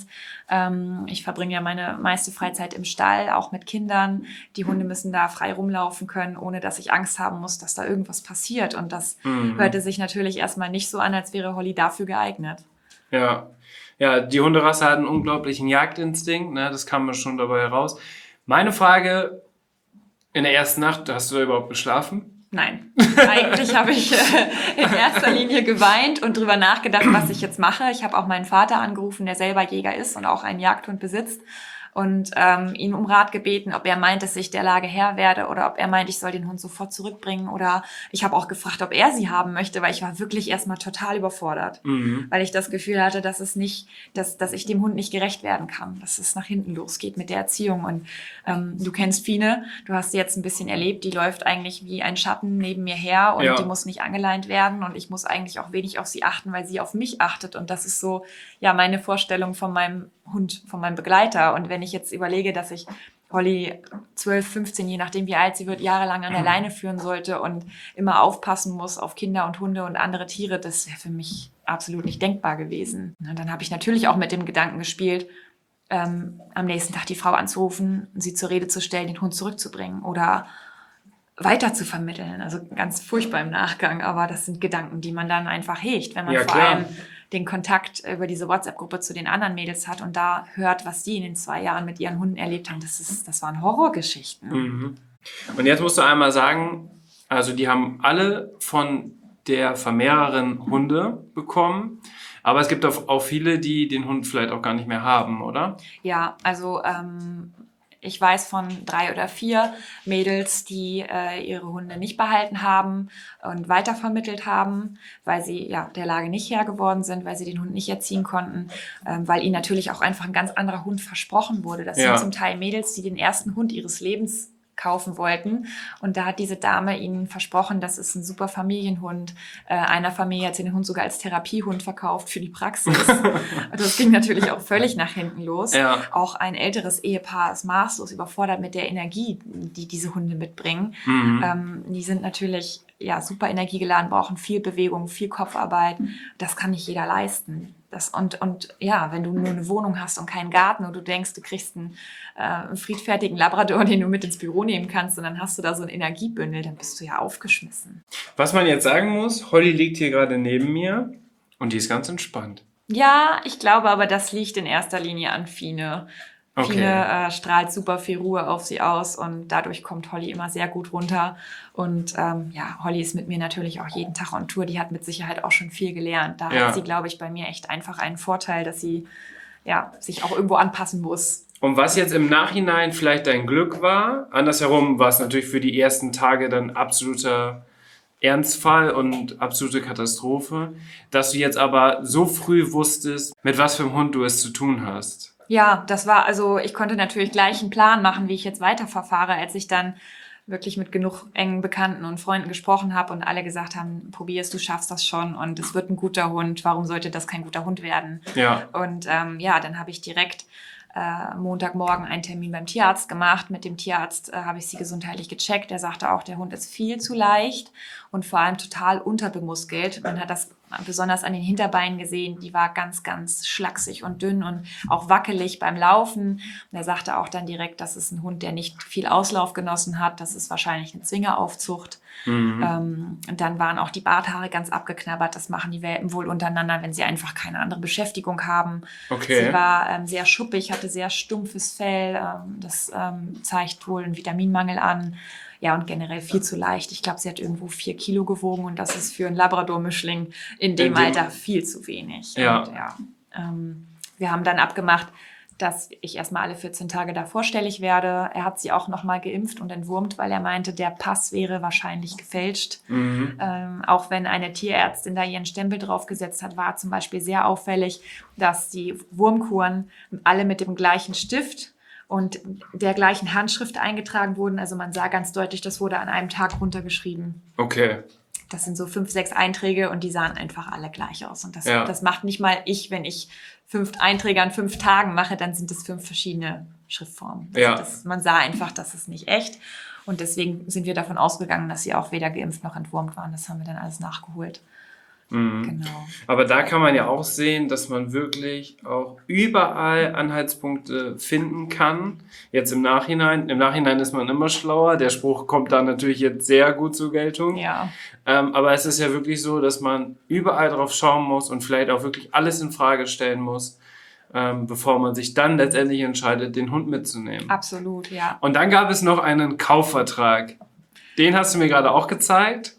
Ich verbringe ja meine meiste Freizeit im Stall, auch mit Kindern. Die Hunde müssen da frei rumlaufen können, ohne dass ich Angst haben muss, dass da irgendwas passiert. Und das hörte sich natürlich erstmal nicht so an, als wäre Holly dafür geeignet. Ja. Ja, die Hunderasse hat einen unglaublichen Jagdinstinkt, ne? Das kam mir schon dabei heraus. Meine Frage, in der ersten Nacht, hast du da überhaupt geschlafen? Nein, eigentlich habe ich in erster Linie geweint und drüber nachgedacht, was ich jetzt mache. Ich habe auch meinen Vater angerufen, der selber Jäger ist und auch einen Jagdhund besitzt und ihn um Rat gebeten, ob er meint, dass ich der Lage Herr werde oder ob er meint, ich soll den Hund sofort zurückbringen oder ich habe auch gefragt, ob er sie haben möchte, weil ich war wirklich erstmal total überfordert, weil ich das Gefühl hatte, dass ich dem Hund nicht gerecht werden kann, dass es nach hinten losgeht mit der Erziehung und du kennst Fine, du hast sie jetzt ein bisschen erlebt, die läuft eigentlich wie ein Schatten neben mir her und die muss nicht angeleint werden und ich muss eigentlich auch wenig auf sie achten, weil sie auf mich achtet und das ist so, ja, meine Vorstellung von meinem Hund, von meinem Begleiter und wenn ich jetzt überlege, dass ich Holly 12, 15, je nachdem wie alt sie wird, jahrelang an der Leine führen sollte und immer aufpassen muss auf Kinder und Hunde und andere Tiere, das wäre für mich absolut nicht denkbar gewesen. Und dann habe ich natürlich auch mit dem Gedanken gespielt, am nächsten Tag die Frau anzurufen, sie zur Rede zu stellen, den Hund zurückzubringen oder weiter zu vermitteln. Also ganz furchtbar im Nachgang, aber das sind Gedanken, die man dann einfach hegt, wenn man vor allem den Kontakt über diese WhatsApp-Gruppe zu den anderen Mädels hat und da hört, was die in den 2 Jahren mit ihren Hunden erlebt haben. Das waren Horrorgeschichten. Mhm. Und jetzt musst du einmal sagen, also die haben alle von der Vermehrerin Hunde bekommen, aber es gibt auch viele, die den Hund vielleicht auch gar nicht mehr haben, oder? Ja, also ich weiß von 3 oder 4 Mädels, die ihre Hunde nicht behalten haben und weitervermittelt haben, weil sie der Lage nicht Herr geworden sind, weil sie den Hund nicht erziehen konnten, weil ihnen natürlich auch einfach ein ganz anderer Hund versprochen wurde. Das sind zum Teil Mädels, die den ersten Hund ihres Lebens kaufen wollten. Und da hat diese Dame ihnen versprochen, das ist ein super Familienhund. Einer Familie hat sie den Hund sogar als Therapiehund verkauft für die Praxis. Das ging natürlich auch völlig nach hinten los. Ja. Auch ein älteres Ehepaar ist maßlos überfordert mit der Energie, die diese Hunde mitbringen. Mhm. Die sind natürlich super energiegeladen, brauchen viel Bewegung, viel Kopfarbeit. Das kann nicht jeder leisten. Wenn du nur eine Wohnung hast und keinen Garten und du denkst, du kriegst einen friedfertigen Labrador, den du mit ins Büro nehmen kannst und dann hast du da so ein Energiebündel, dann bist du ja aufgeschmissen. Was man jetzt sagen muss, Holly liegt hier gerade neben mir und die ist ganz entspannt. Ja, ich glaube aber, das liegt in erster Linie an Fine. Okay. Fine strahlt super viel Ruhe auf sie aus und dadurch kommt Holly immer sehr gut runter. Und Holly ist mit mir natürlich auch jeden Tag on Tour. Die hat mit Sicherheit auch schon viel gelernt. Da hat sie, glaube ich, bei mir echt einfach einen Vorteil, dass sie sich auch irgendwo anpassen muss. Und was jetzt im Nachhinein vielleicht dein Glück war, andersherum war es natürlich für die ersten Tage dann absoluter Ernstfall und absolute Katastrophe, dass du jetzt aber so früh wusstest, mit was für einem Hund du es zu tun hast. Ja, ich konnte natürlich gleich einen Plan machen, wie ich jetzt weiterverfahre, als ich dann wirklich mit genug engen Bekannten und Freunden gesprochen habe und alle gesagt haben, probier's, du schaffst das schon und es wird ein guter Hund, warum sollte das kein guter Hund werden? Ja. Und dann habe ich direkt Montagmorgen einen Termin beim Tierarzt gemacht. Mit dem Tierarzt habe ich sie gesundheitlich gecheckt. Er sagte auch, der Hund ist viel zu leicht und vor allem total unterbemuskelt. Man hat das besonders an den Hinterbeinen gesehen. Die war ganz, ganz schlaksig und dünn und auch wackelig beim Laufen. Und er sagte auch dann direkt, das ist ein Hund, der nicht viel Auslauf genossen hat. Das ist wahrscheinlich eine Zwingeraufzucht. Mhm. Dann waren auch die Barthaare ganz abgeknabbert. Das machen die Welpen wohl untereinander, wenn sie einfach keine andere Beschäftigung haben. Okay. Sie war sehr schuppig, hatte sehr stumpfes Fell. Das zeigt wohl einen Vitaminmangel an. Ja, und generell viel zu leicht. Ich glaube, sie hat irgendwo 4 Kilo gewogen und das ist für einen Labrador-Mischling in dem Alter viel zu wenig. Ja. Und wir haben dann abgemacht, dass ich erstmal alle 14 Tage da vorstellig werde. Er hat sie auch nochmal geimpft und entwurmt, weil er meinte, der Pass wäre wahrscheinlich gefälscht. Mhm. Auch wenn eine Tierärztin da ihren Stempel draufgesetzt hat, war zum Beispiel sehr auffällig, dass die Wurmkuren alle mit dem gleichen Stift und der gleichen Handschrift eingetragen wurden. Also man sah ganz deutlich, das wurde an einem Tag runtergeschrieben. Okay. Das sind so 5, 6 Einträge und die sahen einfach alle gleich aus. Und das macht nicht mal ich, wenn ich 5 Einträge an 5 Tagen mache, dann sind es 5 verschiedene Schriftformen. Also man sah einfach, das ist nicht echt. Und deswegen sind wir davon ausgegangen, dass sie auch weder geimpft noch entwurmt waren. Das haben wir dann alles nachgeholt. Mhm. Genau. Aber da kann man ja auch sehen, dass man wirklich auch überall Anhaltspunkte finden kann. Jetzt im Nachhinein. Im Nachhinein ist man immer schlauer. Der Spruch kommt da natürlich jetzt sehr gut zur Geltung. Ja. Aber es ist ja wirklich so, dass man überall drauf schauen muss und vielleicht auch wirklich alles in Frage stellen muss, bevor man sich dann letztendlich entscheidet, den Hund mitzunehmen. Absolut, ja. Und dann gab es noch einen Kaufvertrag. Den hast du mir gerade auch gezeigt.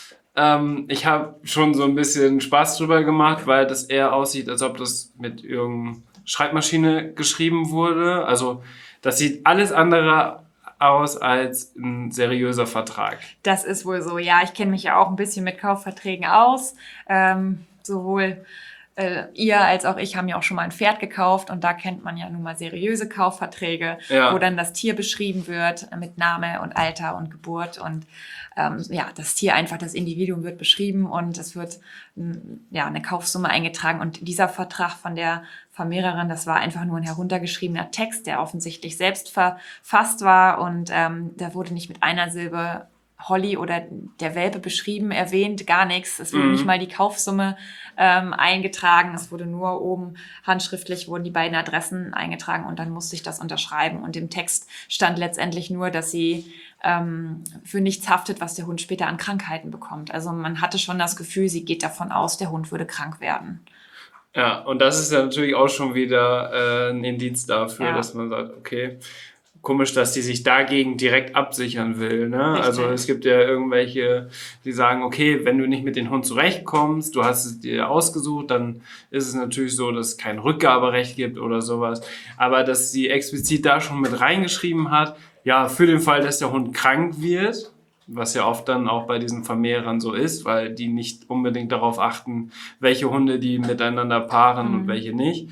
Ich habe schon so ein bisschen Spaß drüber gemacht, weil das eher aussieht, als ob das mit irgendeiner Schreibmaschine geschrieben wurde. Also das sieht alles andere aus als ein seriöser Vertrag. Das ist wohl so, ja. Ich kenne mich ja auch ein bisschen mit Kaufverträgen aus. Sowohl Ihr als auch ich haben ja auch schon mal ein Pferd gekauft und da kennt man ja nun mal seriöse Kaufverträge, wo dann das Tier beschrieben wird mit Name und Alter und Geburt und das Tier einfach, das Individuum wird beschrieben und es wird eine Kaufsumme eingetragen und dieser Vertrag von der Vermehrerin, das war einfach nur ein heruntergeschriebener Text, der offensichtlich selbst verfasst war und da wurde nicht mit einer Silbe Holly oder der Welpe beschrieben, erwähnt, gar nichts. Es wurde nicht mal die Kaufsumme eingetragen. Es wurde nur oben handschriftlich, wurden die beiden Adressen eingetragen und dann musste ich das unterschreiben. Und im Text stand letztendlich nur, dass sie für nichts haftet, was der Hund später an Krankheiten bekommt. Also man hatte schon das Gefühl, sie geht davon aus, der Hund würde krank werden. Ja, und das ist ja natürlich auch schon wieder ein Indiz dafür, dass man sagt, okay, komisch, dass die sich dagegen direkt absichern will. Ne? Also es gibt ja irgendwelche, die sagen, okay, wenn du nicht mit dem Hund zurechtkommst, du hast es dir ausgesucht, dann ist es natürlich so, dass es kein Rückgaberecht gibt oder sowas. Aber dass sie explizit da schon mit reingeschrieben hat, ja, für den Fall, dass der Hund krank wird, was ja oft dann auch bei diesen Vermehrern so ist, weil die nicht unbedingt darauf achten, welche Hunde die miteinander paaren und welche nicht.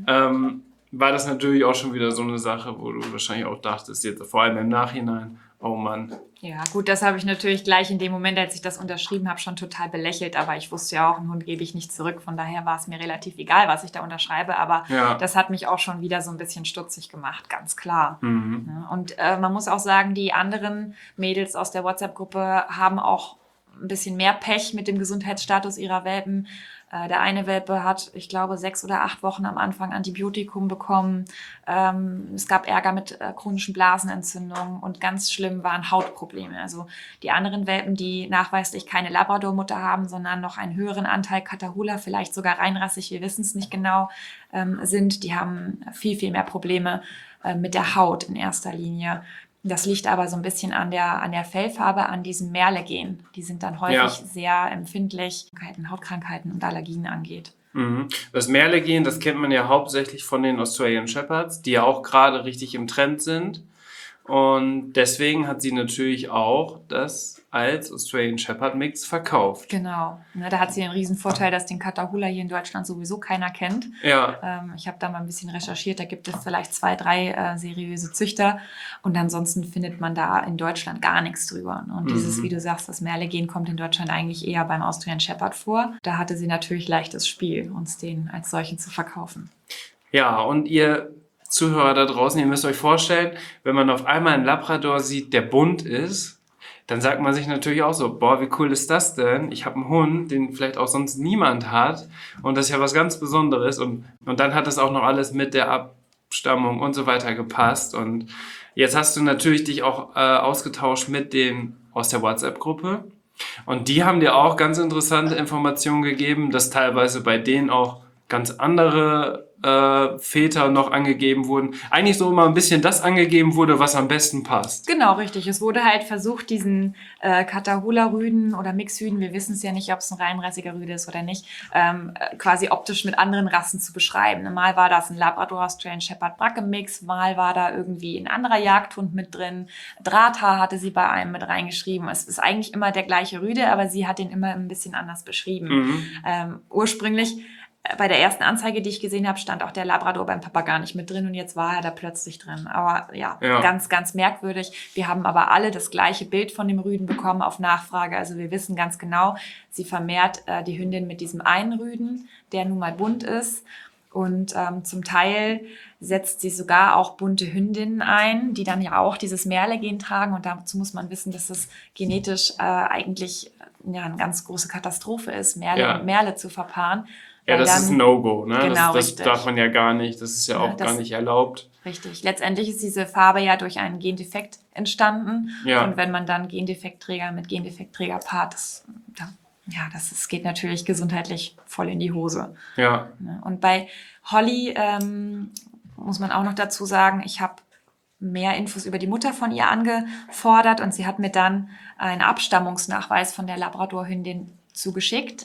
War das natürlich auch schon wieder so eine Sache, wo du wahrscheinlich auch dachtest, jetzt vor allem im Nachhinein, oh Mann. Ja, gut, das habe ich natürlich gleich in dem Moment, als ich das unterschrieben habe, schon total belächelt. Aber ich wusste ja auch, einen Hund gebe ich nicht zurück. Von daher war es mir relativ egal, was ich da unterschreibe. Aber das hat mich auch schon wieder so ein bisschen stutzig gemacht, ganz klar. Ja, und man muss auch sagen, die anderen Mädels aus der WhatsApp-Gruppe haben auch ein bisschen mehr Pech mit dem Gesundheitsstatus ihrer Welpen. Der eine Welpe hat, ich glaube, 6 oder 8 Wochen am Anfang Antibiotikum bekommen. Es gab Ärger mit chronischen Blasenentzündungen und ganz schlimm waren Hautprobleme. Also die anderen Welpen, die nachweislich keine Labrador-Mutter haben, sondern noch einen höheren Anteil Catahoula, vielleicht sogar reinrassig, wir wissen es nicht genau, sind, die haben viel, viel mehr Probleme mit der Haut in erster Linie. Das liegt aber so ein bisschen an der Fellfarbe, an diesem Merle-Gen. Die sind dann häufig sehr empfindlich, was Hautkrankheiten und Allergien angeht. Das Merle-Gen, das kennt man ja hauptsächlich von den Australian Shepherds, die ja auch gerade richtig im Trend sind. Und deswegen hat sie natürlich auch das als Australian Shepherd Mix verkauft. Genau. Da hat sie den riesen Vorteil, dass den Catahoula hier in Deutschland sowieso keiner kennt. Ja. Ich habe da mal ein bisschen recherchiert. Da gibt es vielleicht 2, 3 seriöse Züchter. Und ansonsten findet man da in Deutschland gar nichts drüber. Und dieses, wie du sagst, das Merle-Gen kommt in Deutschland eigentlich eher beim Australian Shepherd vor. Da hatte sie natürlich leichtes Spiel, uns den als solchen zu verkaufen. Ja, und ihr Zuhörer da draußen, ihr müsst euch vorstellen, wenn man auf einmal einen Labrador sieht, der bunt ist, dann sagt man sich natürlich auch so, boah, wie cool ist das denn? Ich habe einen Hund, den vielleicht auch sonst niemand hat und das ist ja was ganz Besonderes und dann hat das auch noch alles mit der Abstammung und so weiter gepasst und jetzt hast du natürlich dich auch ausgetauscht mit denen aus der WhatsApp-Gruppe und die haben dir auch ganz interessante Informationen gegeben, dass teilweise bei denen auch ganz andere Väter noch angegeben wurden. Eigentlich so immer ein bisschen das angegeben wurde, was am besten passt. Genau, richtig. Es wurde halt versucht, diesen Catahoula-Rüden oder Mixhüden, wir wissen es ja nicht, ob es ein reinrassiger Rüde ist oder nicht, quasi optisch mit anderen Rassen zu beschreiben. Mal war das ein Labrador Australian Shepherd Bracke-Mix, mal war da irgendwie ein anderer Jagdhund mit drin. Drahthaar hatte sie bei einem mit reingeschrieben. Es ist eigentlich immer der gleiche Rüde, aber sie hat den immer ein bisschen anders beschrieben. Ursprünglich bei der ersten Anzeige, die ich gesehen habe, stand auch der Labrador beim Papa gar nicht mit drin und jetzt war er da plötzlich drin. Aber ja, ganz, ganz merkwürdig. Wir haben aber alle das gleiche Bild von dem Rüden bekommen auf Nachfrage. Also wir wissen ganz genau, sie vermehrt die Hündin mit diesem einen Rüden, der nun mal bunt ist. Und zum Teil setzt sie sogar auch bunte Hündinnen ein, die dann ja auch dieses Merle-Gen tragen. Und dazu muss man wissen, dass es genetisch eigentlich eine ganz große Katastrophe ist, Merle und Merle zu verpaaren. Ja, das ist ein No-Go, ne? Genau, das darf man ja gar nicht, das ist ja auch gar nicht erlaubt. Richtig. Letztendlich ist diese Farbe ja durch einen Gendefekt entstanden. Ja. Und wenn man dann Gendefektträger mit Gendefektträger paart, das geht natürlich gesundheitlich voll in die Hose. Ja. Und bei Holly muss man auch noch dazu sagen, ich habe mehr Infos über die Mutter von ihr angefordert und sie hat mir dann einen Abstammungsnachweis von der Labrador-Hündin zugeschickt.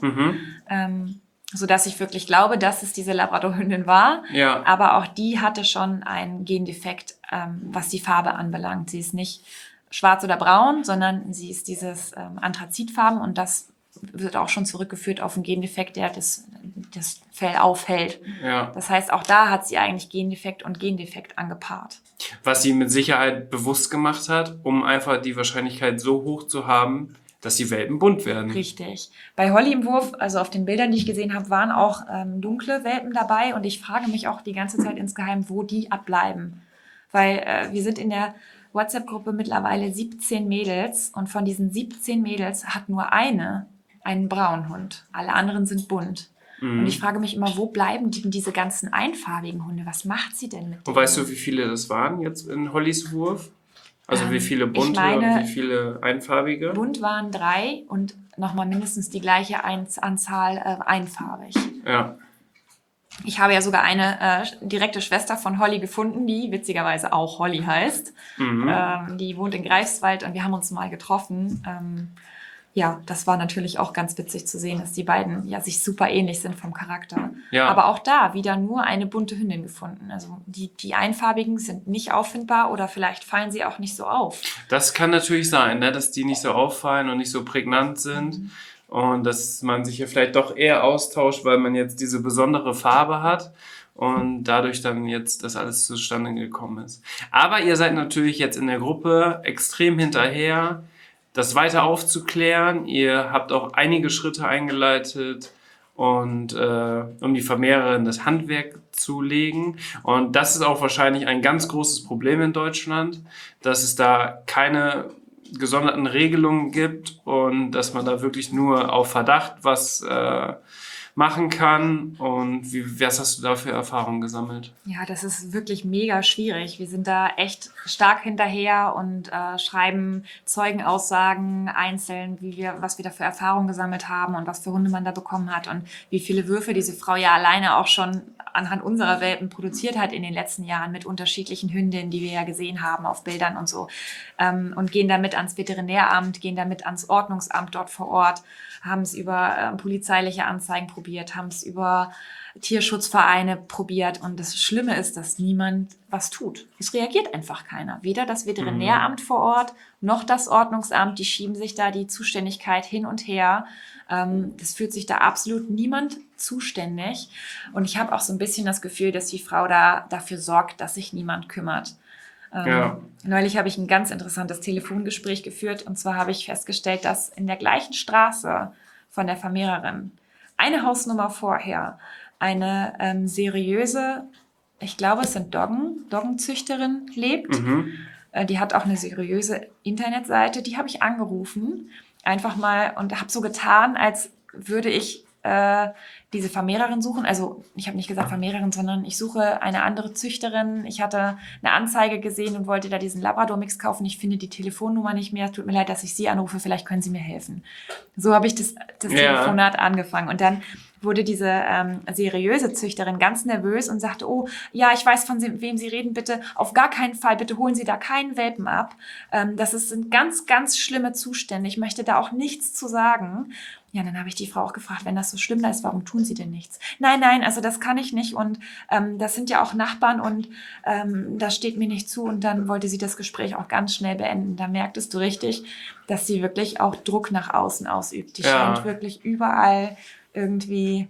Sodass ich wirklich glaube, dass es diese Labrador-Hündin war. Ja. Aber auch die hatte schon einen Gendefekt, was die Farbe anbelangt. Sie ist nicht schwarz oder braun, sondern sie ist dieses Anthrazitfarben und das wird auch schon zurückgeführt auf einen Gendefekt, der das Fell aufhält. Ja. Das heißt, auch da hat sie eigentlich Gendefekt und Gendefekt angepaart. Was sie mit Sicherheit bewusst gemacht hat, um einfach die Wahrscheinlichkeit so hoch zu haben, dass die Welpen bunt werden. Richtig. Bei Holly im Wurf, also auf den Bildern, die ich gesehen habe, waren auch dunkle Welpen dabei. Und ich frage mich auch die ganze Zeit insgeheim, wo die abbleiben. Weil wir sind in der WhatsApp-Gruppe mittlerweile 17 Mädels. Und von diesen 17 Mädels hat nur eine einen braunen Hund. Alle anderen sind bunt. Und ich frage mich immer, wo bleiben denn diese ganzen einfarbigen Hunde? Was macht sie denn mit denen? Und weißt du, wie viele das waren jetzt in Hollys Wurf? Also wie viele bunte ich meine, und wie viele einfarbige? Bunt waren 3 und nochmal mindestens die gleiche Anzahl einfarbig. Ja. Ich habe ja sogar eine direkte Schwester von Holly gefunden, die witzigerweise auch Holly heißt. Die wohnt in Greifswald und wir haben uns mal getroffen. Ja, das war natürlich auch ganz witzig zu sehen, dass die beiden ja sich super ähnlich sind vom Charakter. Ja. Aber auch da wieder nur eine bunte Hündin gefunden. Also die einfarbigen sind nicht auffindbar oder vielleicht fallen sie auch nicht so auf. Das kann natürlich sein, ne? Dass die nicht so auffallen und nicht so prägnant sind. Und dass man sich ja vielleicht doch eher austauscht, weil man jetzt diese besondere Farbe hat und dadurch dann jetzt das alles zustande gekommen ist. Aber ihr seid natürlich jetzt in der Gruppe extrem hinterher, das weiter aufzuklären. Ihr habt auch einige Schritte eingeleitet, und um die Vermehrerin das Handwerk zu legen. Und das ist auch wahrscheinlich ein ganz großes Problem in Deutschland, dass es da keine gesonderten Regelungen gibt und dass man da wirklich nur auf Verdacht was machen kann. Und was hast du da für Erfahrungen gesammelt? Ja, das ist wirklich mega schwierig. Wir sind da echt stark hinterher und schreiben Zeugenaussagen einzeln, was wir da für Erfahrungen gesammelt haben und was für Hunde man da bekommen hat und wie viele Würfe diese Frau ja alleine auch schon anhand unserer Welpen produziert hat in den letzten Jahren mit unterschiedlichen Hündinnen, die wir ja gesehen haben auf Bildern und so. Und gehen damit ans Veterinäramt, gehen damit ans Ordnungsamt dort vor Ort, haben es über polizeiliche Anzeigen probiert, haben es über Tierschutzvereine probiert. Und das Schlimme ist, dass niemand was tut. Es reagiert einfach keiner. Weder das Veterinäramt vor Ort noch das Ordnungsamt. Die schieben sich da die Zuständigkeit hin und her. Das fühlt sich da absolut niemand zuständig. Und ich habe auch so ein bisschen das Gefühl, dass die Frau da dafür sorgt, dass sich niemand kümmert. Neulich habe ich ein ganz interessantes Telefongespräch geführt. Und zwar habe ich festgestellt, dass in der gleichen Straße von der Vermehrerin eine Hausnummer vorher eine seriöse, ich glaube es sind Doggenzüchterin lebt. Die hat auch eine seriöse Internetseite. Die habe ich angerufen, einfach mal, und habe so getan, als würde ich diese Vermehrerin suchen. Also ich habe nicht gesagt Vermehrerin, sondern ich suche eine andere Züchterin. Ich hatte eine Anzeige gesehen und wollte da diesen Labrador-Mix kaufen. Ich finde die Telefonnummer nicht mehr. Es tut mir leid, dass ich Sie anrufe. Vielleicht können Sie mir helfen. So habe ich das Telefonat angefangen. Und dann wurde diese seriöse Züchterin ganz nervös und sagte, oh, ja, ich weiß, von wem Sie reden, bitte auf gar keinen Fall, bitte holen Sie da keinen Welpen ab. Sind ganz, ganz schlimme Zustände. Ich möchte da auch nichts zu sagen. Ja, dann habe ich die Frau auch gefragt, wenn das so schlimm ist, warum tun Sie denn nichts? Nein, also das kann ich nicht und das sind ja auch Nachbarn und das steht mir nicht zu. Und dann wollte sie das Gespräch auch ganz schnell beenden. Da merktest du richtig, dass sie wirklich auch Druck nach außen ausübt. Die scheint wirklich überall irgendwie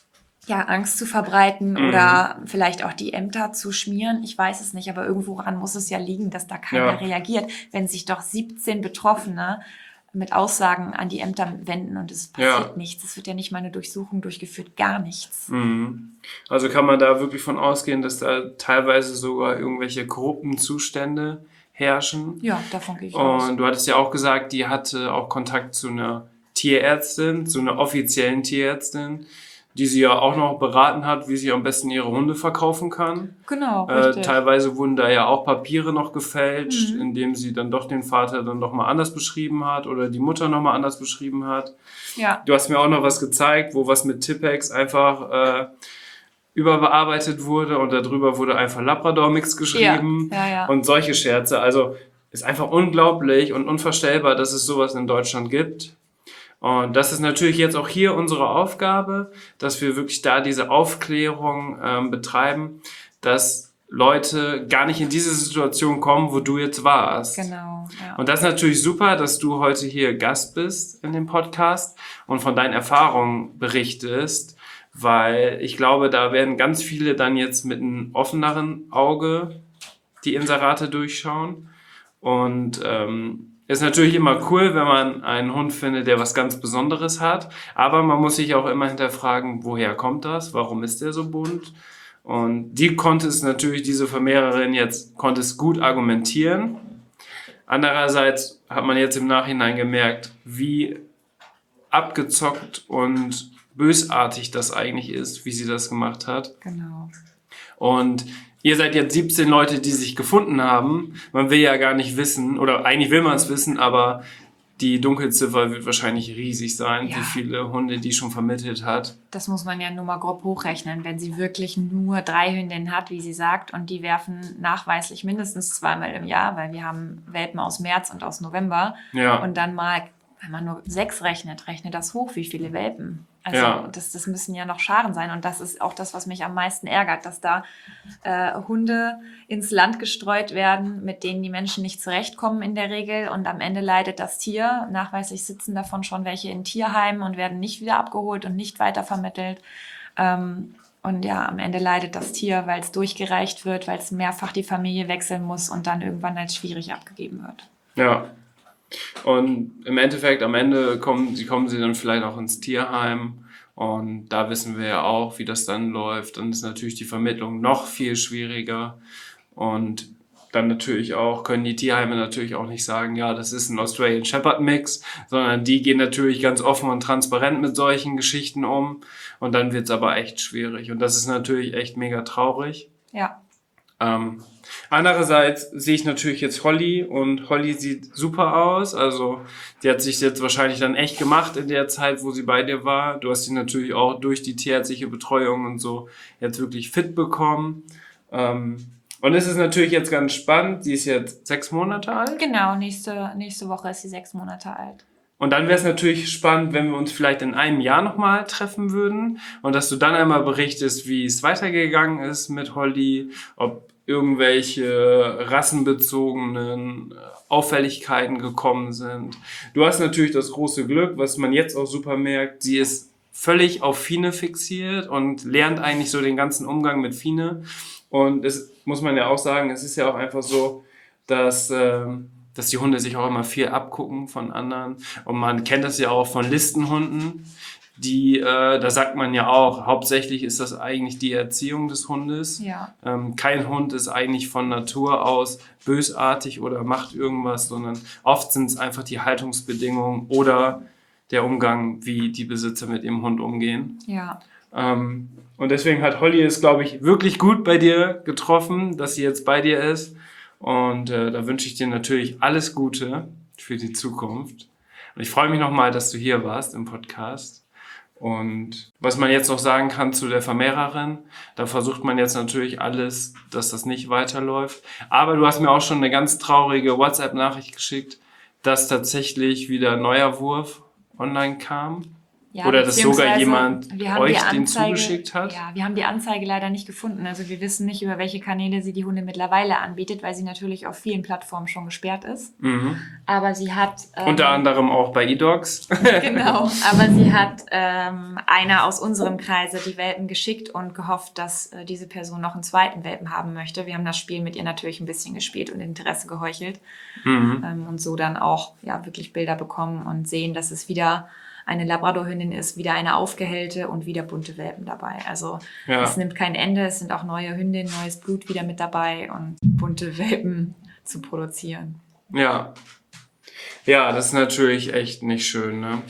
Angst zu verbreiten oder vielleicht auch die Ämter zu schmieren. Ich weiß es nicht, aber irgendworan muss es ja liegen, dass da keiner reagiert, wenn sich doch 17 Betroffene mit Aussagen an die Ämter wenden und es passiert nichts. Es wird ja nicht mal eine Durchsuchung durchgeführt, gar nichts. Also kann man da wirklich von ausgehen, dass da teilweise sogar irgendwelche korrupten Zustände herrschen? Ja, davon gehe ich aus. Und du hattest ja auch gesagt, die hatte auch Kontakt zu einer Tierärztin, zu einer offiziellen Tierärztin, die sie ja auch noch beraten hat, wie sie am besten ihre Hunde verkaufen kann. Genau, richtig. Teilweise wurden da ja auch Papiere noch gefälscht, indem sie dann doch den Vater dann noch mal anders beschrieben hat oder die Mutter noch mal anders beschrieben hat. Ja. Du hast mir auch noch was gezeigt, wo was mit Tippex einfach überbearbeitet wurde und darüber wurde einfach Labrador-Mix geschrieben und solche Scherze. Also ist einfach unglaublich und unvorstellbar, dass es sowas in Deutschland gibt. Und das ist natürlich jetzt auch hier unsere Aufgabe, dass wir wirklich da diese Aufklärung betreiben, dass Leute gar nicht in diese Situation kommen, wo du jetzt warst. Genau. Ja. Und das ist natürlich super, dass du heute hier Gast bist in dem Podcast und von deinen Erfahrungen berichtest, weil ich glaube, da werden ganz viele dann jetzt mit einem offeneren Auge die Inserate durchschauen. Und ist natürlich immer cool, wenn man einen Hund findet, der was ganz Besonderes hat. Aber man muss sich auch immer hinterfragen, woher kommt das? Warum ist der so bunt? Und diese Vermehrerin konnte es gut argumentieren. Andererseits hat man jetzt im Nachhinein gemerkt, wie abgezockt und bösartig das eigentlich ist, wie sie das gemacht hat. Genau. Und ihr seid jetzt 17 Leute, die sich gefunden haben. Man will ja gar nicht wissen, oder eigentlich will man es wissen, aber die Dunkelziffer wird wahrscheinlich riesig sein, Ja. wie viele Hunde die schon vermittelt hat. Das muss man ja nur mal grob hochrechnen, wenn sie wirklich nur 3 Hündinnen hat, wie sie sagt, und die werfen nachweislich mindestens 2-mal im Jahr, weil wir haben Welpen aus März und aus November. Ja. Und dann mal, wenn man nur 6 rechnet das hoch, wie viele Welpen. Also Ja. das müssen ja noch Scharen sein. Und das ist auch das, was mich am meisten ärgert, dass da Hunde ins Land gestreut werden, mit denen die Menschen nicht zurechtkommen in der Regel. Und am Ende leidet das Tier. Nachweislich sitzen davon schon welche in Tierheimen und werden nicht wieder abgeholt und nicht weitervermittelt. Und ja, am Ende leidet das Tier, weil es durchgereicht wird, weil es mehrfach die Familie wechseln muss und dann irgendwann als schwierig abgegeben wird. Ja. Und im Endeffekt, am Ende kommen sie dann vielleicht auch ins Tierheim. Und da wissen wir ja auch, wie das dann läuft. Dann ist natürlich die Vermittlung noch viel schwieriger. Und dann natürlich auch, können die Tierheime natürlich auch nicht sagen, ja, das ist ein Australian Shepherd Mix, sondern die gehen natürlich ganz offen und transparent mit solchen Geschichten um. Und dann wird es aber echt schwierig. Und das ist natürlich echt mega traurig. Ja. Andererseits sehe ich natürlich jetzt Holly und Holly sieht super aus. Also die hat sich jetzt wahrscheinlich dann echt gemacht in der Zeit, wo sie bei dir war. Du hast sie natürlich auch durch die tierärztliche Betreuung und so jetzt wirklich fit bekommen. Und es ist natürlich jetzt ganz spannend. Sie ist jetzt 6 Monate alt. Genau, nächste Woche ist sie 6 Monate alt. Und dann wäre es natürlich spannend, wenn wir uns vielleicht in einem Jahr nochmal treffen würden und dass du dann einmal berichtest, wie es weitergegangen ist mit Holly, ob irgendwelche rassenbezogenen Auffälligkeiten gekommen sind. Du hast natürlich das große Glück, was man jetzt auch super merkt, sie ist völlig auf Fine fixiert und lernt eigentlich so den ganzen Umgang mit Fine. Und es muss man ja auch sagen, es ist ja auch einfach so, dass die Hunde sich auch immer viel abgucken von anderen. Und man kennt das ja auch von Listenhunden, da sagt man ja auch, hauptsächlich ist das eigentlich die Erziehung des Hundes. Ja. Kein Hund ist eigentlich von Natur aus bösartig oder macht irgendwas, sondern oft sind es einfach die Haltungsbedingungen oder der Umgang, wie die Besitzer mit ihrem Hund umgehen. Ja. Und deswegen hat Holly es, glaube ich, wirklich gut bei dir getroffen, dass sie jetzt bei dir ist. Und da wünsche ich dir natürlich alles Gute für die Zukunft. Und ich freue mich nochmal, dass du hier warst im Podcast. Und was man jetzt noch sagen kann zu der Vermehrerin, da versucht man jetzt natürlich alles, dass das nicht weiterläuft. Aber du hast mir auch schon eine ganz traurige WhatsApp-Nachricht geschickt, dass tatsächlich wieder ein neuer Wurf online kam. Ja, oder dass sogar beziehungsweise jemand wir haben euch die den Anzeige- zugeschickt hat. Ja, wir haben die Anzeige leider nicht gefunden. Also wir wissen nicht, über welche Kanäle sie die Hunde mittlerweile anbietet, weil sie natürlich auf vielen Plattformen schon gesperrt ist. Mhm. Aber sie hat... Unter anderem auch bei eDogs. Genau, aber sie hat einer aus unserem Kreise die Welpen geschickt und gehofft, dass diese Person noch einen zweiten Welpen haben möchte. Wir haben das Spiel mit ihr natürlich ein bisschen gespielt und Interesse geheuchelt. Und so dann auch ja wirklich Bilder bekommen und sehen, dass es wieder eine Labradorhündin ist, wieder eine aufgehellte und wieder bunte Welpen dabei. Also Ja. es nimmt kein Ende, es sind auch neue Hündinnen, neues Blut wieder mit dabei und bunte Welpen zu produzieren. Ja. Ja, das ist natürlich echt nicht schön, ne?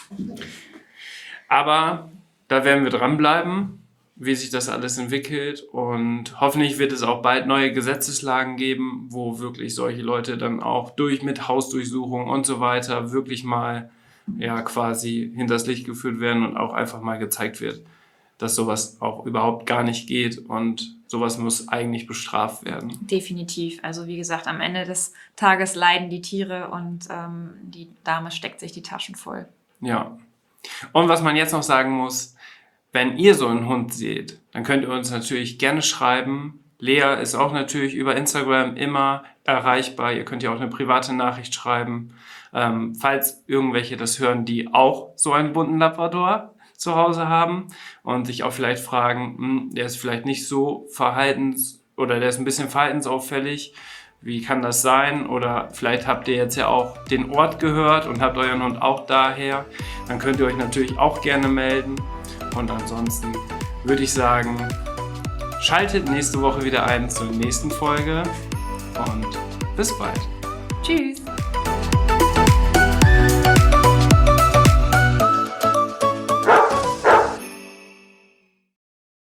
Aber da werden wir dranbleiben, wie sich das alles entwickelt. Und hoffentlich wird es auch bald neue Gesetzeslagen geben, wo wirklich solche Leute dann auch mit Hausdurchsuchung und so weiter wirklich mal ja quasi hinters Licht geführt werden und auch einfach mal gezeigt wird, dass sowas auch überhaupt gar nicht geht und sowas muss eigentlich bestraft werden. Definitiv. Also wie gesagt, am Ende des Tages leiden die Tiere und die Dame steckt sich die Taschen voll. Ja. Und was man jetzt noch sagen muss, wenn ihr so einen Hund seht, dann könnt ihr uns natürlich gerne schreiben. Lea ist auch natürlich über Instagram immer erreichbar. Ihr könnt ja auch eine private Nachricht schreiben. Falls irgendwelche das hören, die auch so einen bunten Labrador zu Hause haben und sich auch vielleicht fragen, der ist vielleicht nicht so oder der ist ein bisschen verhaltensauffällig. Wie kann das sein? Oder vielleicht habt ihr jetzt ja auch den Ort gehört und habt euren Hund auch daher. Dann könnt ihr euch natürlich auch gerne melden. Und ansonsten würde ich sagen, schaltet nächste Woche wieder ein zur nächsten Folge und bis bald. Tschüss.